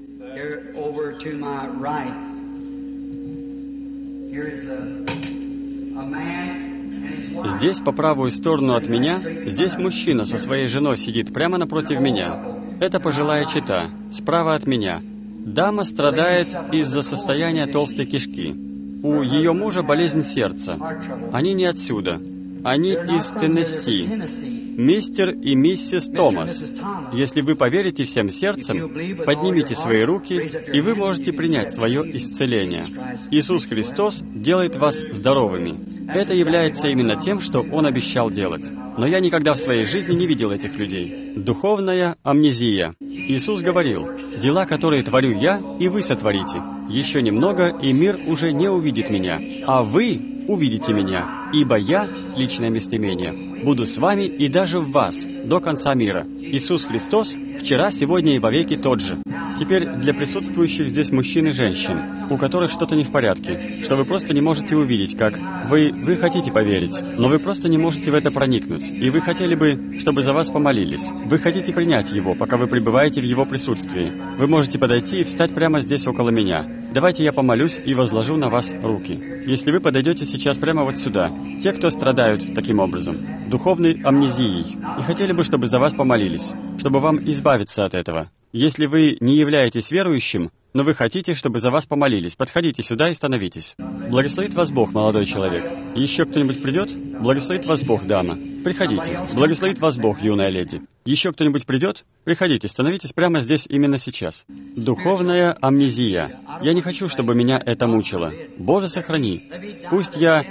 Здесь, по правую сторону от меня, здесь мужчина со своей женой сидит прямо напротив меня. Это пожилая чета, справа от меня. Дама страдает из-за состояния толстой кишки. У ее мужа болезнь сердца. Они не отсюда. Они из Теннесси. Мистер и миссис Томас. Если вы поверите всем сердцем, поднимите свои руки, и вы можете принять свое исцеление. Иисус Христос делает вас здоровыми. Это является именно тем, что Он обещал делать. Но я никогда в своей жизни не видел этих людей. Духовная амнезия. Иисус говорил: «Дела, которые творю я, и вы сотворите. Еще немного, и мир уже не увидит меня. А вы увидите меня, ибо я, личное местоимение, буду с вами и даже в вас до конца мира». Иисус Христос вчера, сегодня и вовеки тот же. Теперь для присутствующих здесь мужчин и женщин, у которых что-то не в порядке, что вы просто не можете увидеть, как вы хотите поверить, но вы просто не можете в это проникнуть, и вы хотели бы, чтобы за вас помолились. Вы хотите принять Его, пока вы пребываете в Его присутствии. Вы можете подойти и встать прямо здесь около меня. Давайте я помолюсь и возложу на вас руки. Если вы подойдете сейчас прямо вот сюда, те, кто страдают таким образом, духовной амнезией, и хотели бы, чтобы за вас помолились, чтобы вам избавиться от этого. Если вы не являетесь верующим, но вы хотите, чтобы за вас помолились, подходите сюда и становитесь. Благословит вас Бог, молодой человек. Еще кто-нибудь придет? Благословит вас Бог, дама. Приходите. Благословит вас Бог, юная леди. Еще кто-нибудь придет? Приходите, становитесь прямо здесь именно сейчас. Духовная амнезия. Я не хочу, чтобы меня это мучило. Боже, сохрани. Пусть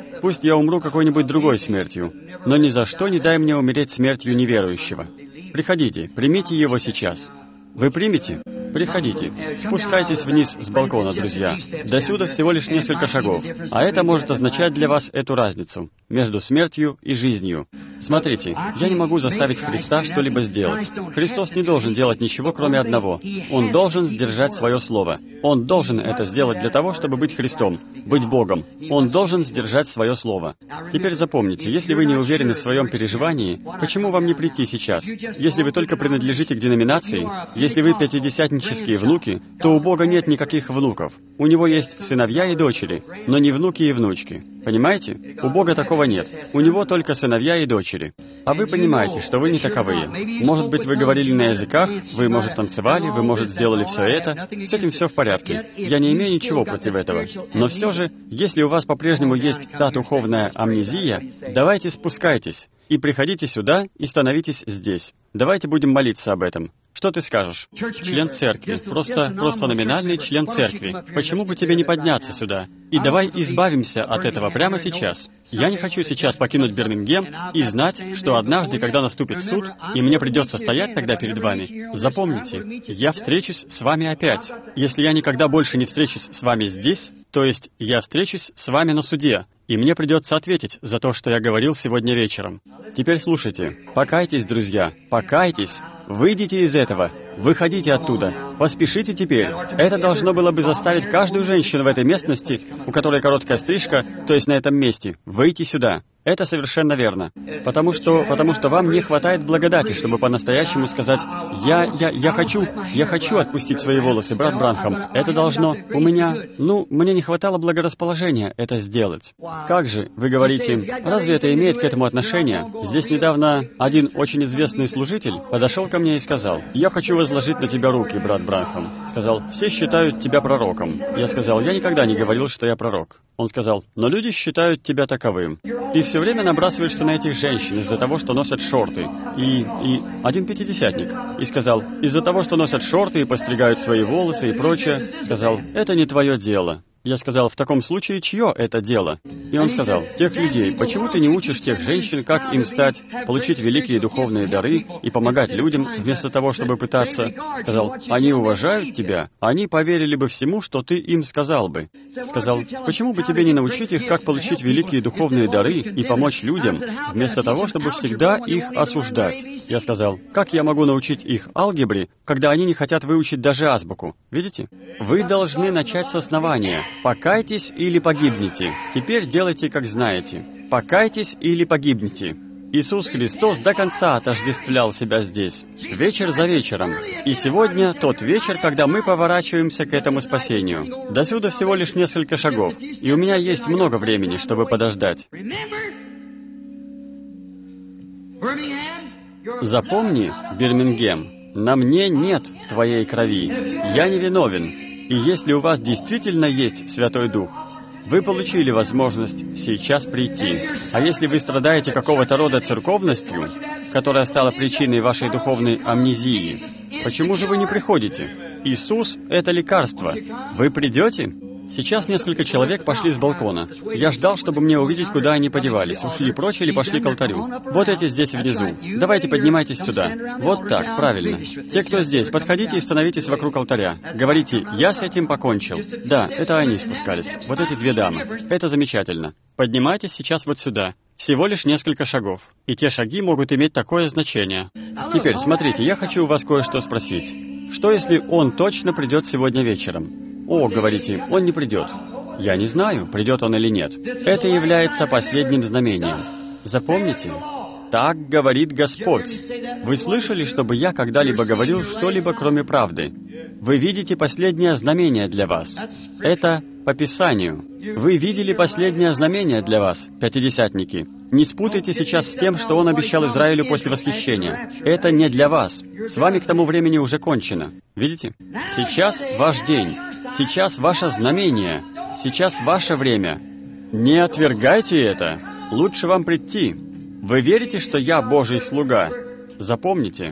я умру какой-нибудь другой смертью, но ни за что не дай мне умереть смертью неверующего. Приходите, примите его сейчас. Вы примете? Приходите. Спускайтесь вниз с балкона, друзья. До сюда всего лишь несколько шагов. А это может означать для вас эту разницу между смертью и жизнью. Смотрите, я не могу заставить Христа что-либо сделать. Христос не должен делать ничего, кроме одного. Он должен сдержать свое слово. Он должен это сделать для того, чтобы быть Христом, быть Богом. Он должен сдержать свое слово. Теперь запомните, если вы не уверены в своем переживании, почему вам не прийти сейчас? Если вы только принадлежите к деноминации, если вы пятидесятнические внуки, то у Бога нет никаких внуков. У Него есть сыновья и дочери, но не внуки и внучки. Понимаете? У Бога такого нет. У Него только сыновья и дочери. А вы понимаете, что вы не таковые. Может быть, вы говорили на языках, вы, может, танцевали, вы, может, сделали все это. С этим все в порядке. Я не имею ничего против этого. Но все же, если у вас по-прежнему есть та духовная амнезия, давайте спускайтесь и приходите сюда и становитесь здесь. Давайте будем молиться об этом. Что ты скажешь? Член церкви. Просто номинальный член церкви. Почему бы тебе не подняться сюда? И давай избавимся от этого прямо сейчас. Я не хочу сейчас покинуть Бирмингем и знать, что однажды, когда наступит суд, и мне придется стоять тогда перед вами, запомните, я встречусь с вами опять. Если я никогда больше не встречусь с вами здесь, То есть я встречусь с вами на суде, и мне придется ответить за то, что я говорил сегодня вечером. Теперь слушайте. Покайтесь, друзья, покайтесь. Выйдите из этого. Выходите оттуда. Поспешите теперь. Это должно было бы заставить каждую женщину в этой местности, у которой короткая стрижка, то есть на этом месте, выйти сюда. Это совершенно верно. Потому что вам не хватает благодати, чтобы по-настоящему сказать: я хочу отпустить свои волосы, брат Бранхам. Это должно... мне не хватало благорасположения это сделать. Как же, вы говорите, разве это имеет к этому отношение? Здесь недавно один очень известный служитель подошел ко мне и сказал: я хочу возложить на тебя руки, брат Бранхам. Сказал: все считают тебя пророком. Я сказал: я никогда не говорил, что я пророк. Он сказал: но люди считают тебя таковым. Ты все время набрасываешься на этих женщин из-за того, что носят шорты. И один пятидесятник. И сказал: из-за того, что носят шорты и постригают свои волосы и прочее. Сказал: это не твое дело. Я сказал: в таком случае, чье это дело? И он сказал: тех людей. Почему ты не учишь тех женщин, как им стать, получить великие духовные дары и помогать людям, вместо того, чтобы пытаться? Сказал: они уважают тебя, они поверили бы всему, что ты им сказал бы. Сказал: почему бы тебе не научить их, как получить великие духовные дары и помочь людям, вместо того, чтобы всегда их осуждать? Я сказал: как я могу научить их алгебре, когда они не хотят выучить даже азбуку? Видите? Вы должны начать с основания. Покайтесь или погибнете. Теперь делайте, как знаете. Покайтесь или погибнете. Иисус Христос до конца отождествлял себя здесь, вечер за вечером. И сегодня тот вечер, когда мы поворачиваемся к этому спасению. Досюда всего лишь несколько шагов, и у меня есть много времени, чтобы подождать. Запомни, Бирмингем, на мне нет твоей крови. Я не виновен. И если у вас действительно есть Святой Дух, вы получили возможность сейчас прийти. А если вы страдаете какого-то рода церковностью, которая стала причиной вашей духовной амнезии, почему же вы не приходите? Иисус — это лекарство. Вы придете? Сейчас несколько человек пошли с балкона. Я ждал, чтобы мне увидеть, куда они подевались. Ушли прочь или пошли к алтарю. Вот эти здесь внизу. Давайте поднимайтесь сюда. Вот так, правильно. Те, кто здесь, подходите и становитесь вокруг алтаря. Говорите: я с этим покончил. Да, это они спускались. Вот эти две дамы. Это замечательно. Поднимайтесь сейчас вот сюда. Всего лишь несколько шагов. И те шаги могут иметь такое значение. Теперь, смотрите, я хочу у вас кое-что спросить. Что, если он точно придет сегодня вечером? О, говорите, он не придет. Я не знаю, придет он или нет. Это является последним знамением. Запомните, так говорит Господь. Вы слышали, чтобы я когда-либо говорил что-либо, кроме правды? Вы видите последнее знамение для вас. Это по Писанию. Вы видели последнее знамение для вас, пятидесятники. Не спутайте сейчас с тем, что он обещал Израилю после восхищения. Это не для вас. С вами к тому времени уже кончено. Видите? Сейчас ваш день. Сейчас ваше знамение. Сейчас ваше время. Не отвергайте это. Лучше вам прийти. Вы верите, что я Божий слуга? Запомните.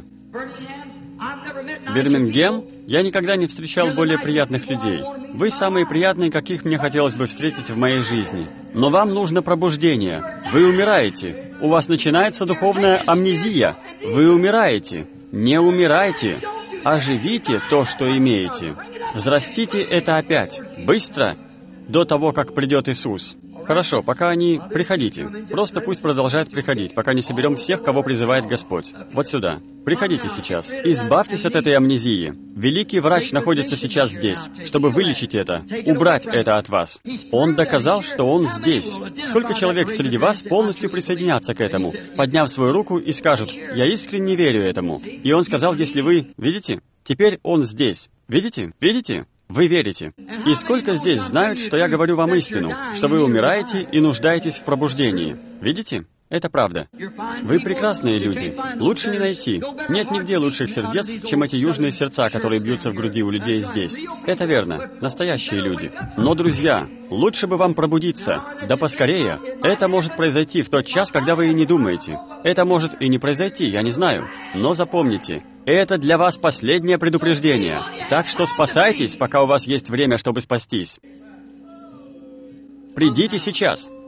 Бирмингем, я никогда не встречал более приятных людей. Вы самые приятные, каких мне хотелось бы встретить в моей жизни. Но вам нужно пробуждение. Вы умираете. У вас начинается духовная амнезия. Вы умираете. Не умирайте. Оживите то, что имеете. Взрастите это опять. Быстро. До того, как придет Иисус. Хорошо, пока они... Приходите. Просто пусть продолжают приходить, пока не соберем всех, кого призывает Господь. Вот сюда. Приходите сейчас. Избавьтесь от этой амнезии. Великий врач находится сейчас здесь, чтобы вылечить это, убрать это от вас. Он доказал, что он здесь. Сколько человек среди вас полностью присоединятся к этому, подняв свою руку и скажут: «Я искренне верю этому». И он сказал: если вы... Видите? Теперь он здесь. Видите? Видите? Вы верите. И сколько здесь знают, что я говорю вам истину, что вы умираете и нуждаетесь в пробуждении. Видите? Это правда. Вы прекрасные люди. Лучше не найти. Нет нигде лучших сердец, чем эти южные сердца, которые бьются в груди у людей здесь. Это верно. Настоящие люди. Но, друзья, лучше бы вам пробудиться. Да поскорее. Это может произойти в тот час, когда вы и не думаете. Это может и не произойти, я не знаю. Но запомните, это для вас последнее предупреждение. Так что спасайтесь, пока у вас есть время, чтобы спастись. Придите сейчас.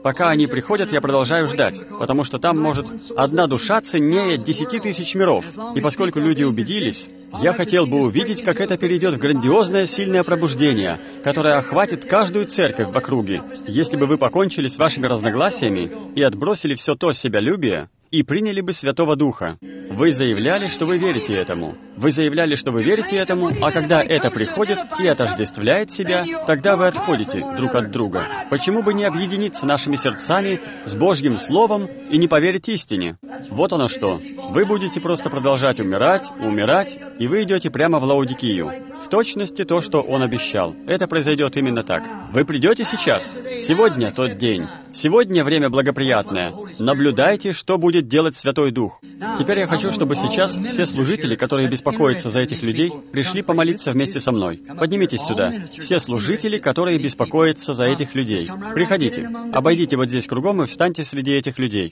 Пока они приходят, я продолжаю ждать, потому что там может одна душа ценнее 10 тысяч миров. И поскольку люди убедились, я хотел бы увидеть, как это перейдет в грандиозное, сильное пробуждение, которое охватит каждую церковь в округе. Если бы вы покончили с вашими разногласиями и отбросили все то себялюбие, и приняли бы Святого Духа. Вы заявляли, что вы верите этому. Вы заявляли, что вы верите этому, а когда это приходит и отождествляет себя, тогда вы отходите друг от друга. Почему бы не объединиться нашими сердцами с Божьим Словом и не поверить истине? Вот оно что. Вы будете просто продолжать умирать, и вы идете прямо в Лаодикию. В точности то, что он обещал. Это произойдет именно так. Вы придете сейчас. Сегодня тот день. Сегодня время благоприятное. Наблюдайте, что будет делать Святой Дух. Теперь я хочу, чтобы сейчас все служители, которые беспокоятся за этих людей, пришли помолиться вместе со мной. Поднимитесь сюда. Все служители, которые беспокоятся за этих людей. Приходите. Обойдите вот здесь кругом и встаньте среди этих людей.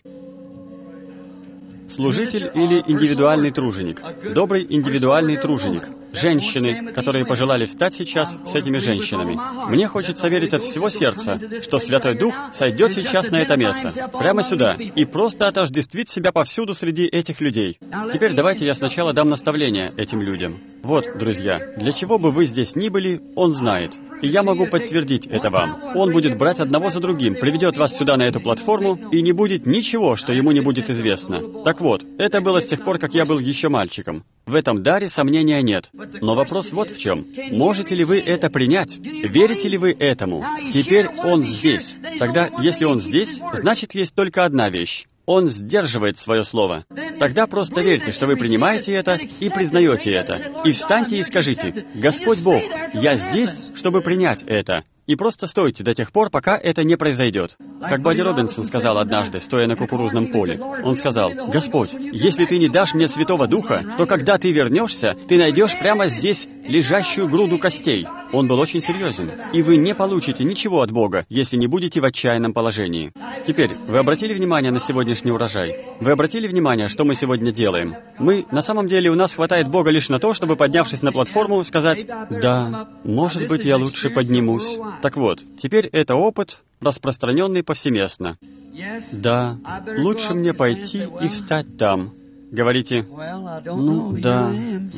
Служитель или индивидуальный труженик. Добрый индивидуальный труженик. Женщины, которые пожелали встать сейчас с этими женщинами. Мне хочется верить от всего сердца, что Святой Дух сойдет сейчас на это место, прямо сюда, и просто отождествит себя повсюду среди этих людей. Теперь давайте я сначала дам наставление этим людям. Вот, друзья, для чего бы вы здесь ни были, Он знает. И я могу подтвердить это вам. Он будет брать одного за другим, приведет вас сюда на эту платформу, и не будет ничего, что ему не будет известно. Так вот, это было с тех пор, как я был еще мальчиком. В этом даре сомнения нет. Но вопрос вот в чем. Можете ли вы это принять? Верите ли вы этому? Теперь Он здесь. Тогда, если Он здесь, значит, есть только одна вещь. Он сдерживает свое слово. Тогда просто верьте, что вы принимаете это и признаете это. И встаньте и скажите: «Господь Бог, я здесь, чтобы принять это». И просто стойте до тех пор, пока это не произойдет. Как Бадди Робинсон сказал однажды, стоя на кукурузном поле. Он сказал: «Господь, если Ты не дашь мне Святого Духа, то когда Ты вернешься, Ты найдешь прямо здесь лежащую груду костей». Он был очень серьезен. И вы не получите ничего от Бога, если не будете в отчаянном положении. Теперь, вы обратили внимание на сегодняшний урожай? Вы обратили внимание, что мы сегодня делаем? На самом деле, у нас хватает Бога лишь на то, чтобы, поднявшись на платформу, сказать: «Да, может быть, я лучше поднимусь». Так вот, теперь это опыт, распространенный повсеместно. «Да, лучше мне пойти и встать там». Говорите: «Ну да,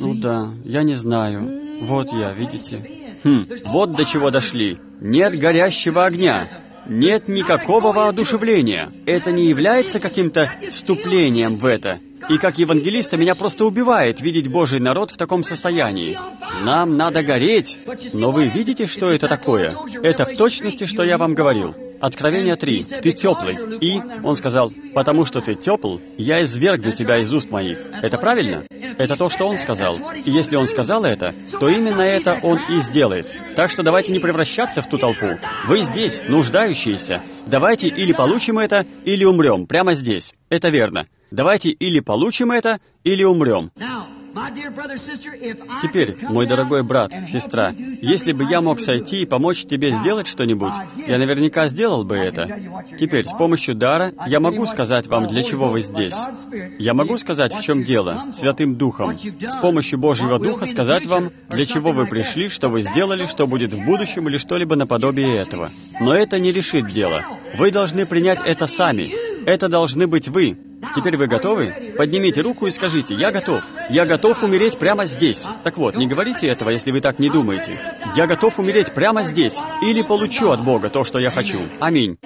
я не знаю. Вот я, видите». Вот до чего дошли. Нет горящего огня. Нет никакого воодушевления. Это не является каким-то вступлением в это. И как евангелиста меня просто убивает видеть Божий народ в таком состоянии. Нам надо гореть. Но вы видите, что это такое? Это в точности, что я вам говорил. Откровение 3. «Ты теплый». И он сказал: «Потому что ты тепл, я извергну тебя из уст моих». Это правильно? Это то, что он сказал. И если он сказал это, то именно это он и сделает. Так что давайте не превращаться в ту толпу. Вы здесь, нуждающиеся. Давайте или получим это, или умрем. Прямо здесь. Это верно. Давайте или получим это, или умрем. Теперь, мой дорогой брат, сестра, если бы я мог сойти и помочь тебе сделать что-нибудь, я наверняка сделал бы это. Теперь, с помощью дара, я могу сказать вам, для чего вы здесь. Я могу сказать, в чем дело, Святым Духом. С помощью Божьего Духа сказать вам, для чего вы пришли, что вы сделали, что будет в будущем или что-либо наподобие этого. Но это не решит дело. Вы должны принять это сами. Это должны быть вы. Теперь вы готовы? Поднимите руку и скажите: «Я готов. Я готов умереть прямо здесь». Так вот, не говорите этого, если вы так не думаете. «Я готов умереть прямо здесь, или получу от Бога то, что я хочу». Аминь.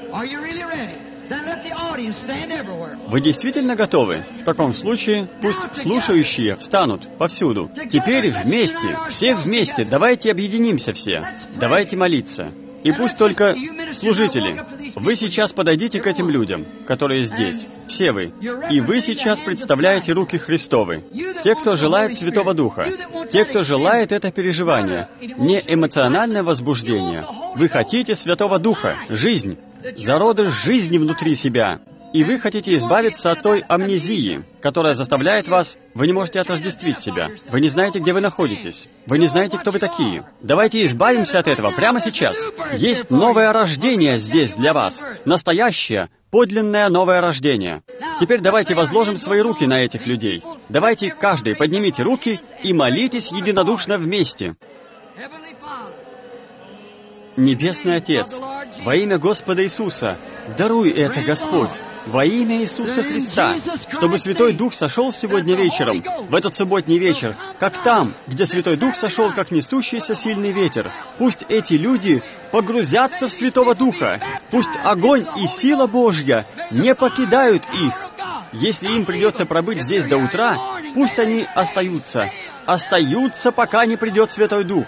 Вы действительно готовы? В таком случае, пусть слушающие встанут повсюду. Теперь вместе, все вместе, давайте объединимся все. Давайте молиться. И пусть только служители, вы сейчас подойдите к этим людям, которые здесь, все вы, и вы сейчас представляете руки Христовы. Те, кто желает Святого Духа, те, кто желает это переживание, не эмоциональное возбуждение. Вы хотите Святого Духа, жизнь, зародыш жизни внутри себя. И вы хотите избавиться от той амнезии, которая заставляет вас... Вы не можете отождествить себя. Вы не знаете, где вы находитесь. Вы не знаете, кто вы такие. Давайте избавимся от этого прямо сейчас. Есть новое рождение здесь для вас. Настоящее, подлинное новое рождение. Теперь давайте возложим свои руки на этих людей. Давайте каждый поднимите руки и молитесь единодушно вместе. Небесный Отец, во имя Господа Иисуса, даруй это, Господь, во имя Иисуса Христа, чтобы Святой Дух сошел сегодня вечером, в этот субботний вечер, как там, где Святой Дух сошел, как несущийся сильный ветер. Пусть эти люди погрузятся в Святого Духа. Пусть огонь и сила Божья не покидают их. Если им придется пробыть здесь до утра, пусть они остаются, пока не придет Святой Дух.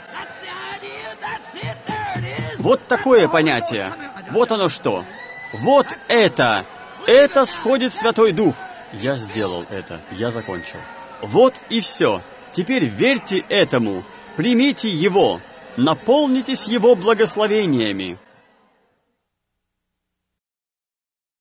Вот такое понятие. Вот оно что. Вот это. Это сходит Святой Дух. Я сделал это. Я закончил. Вот и все. Теперь верьте этому. Примите Его. Наполнитесь Его благословениями.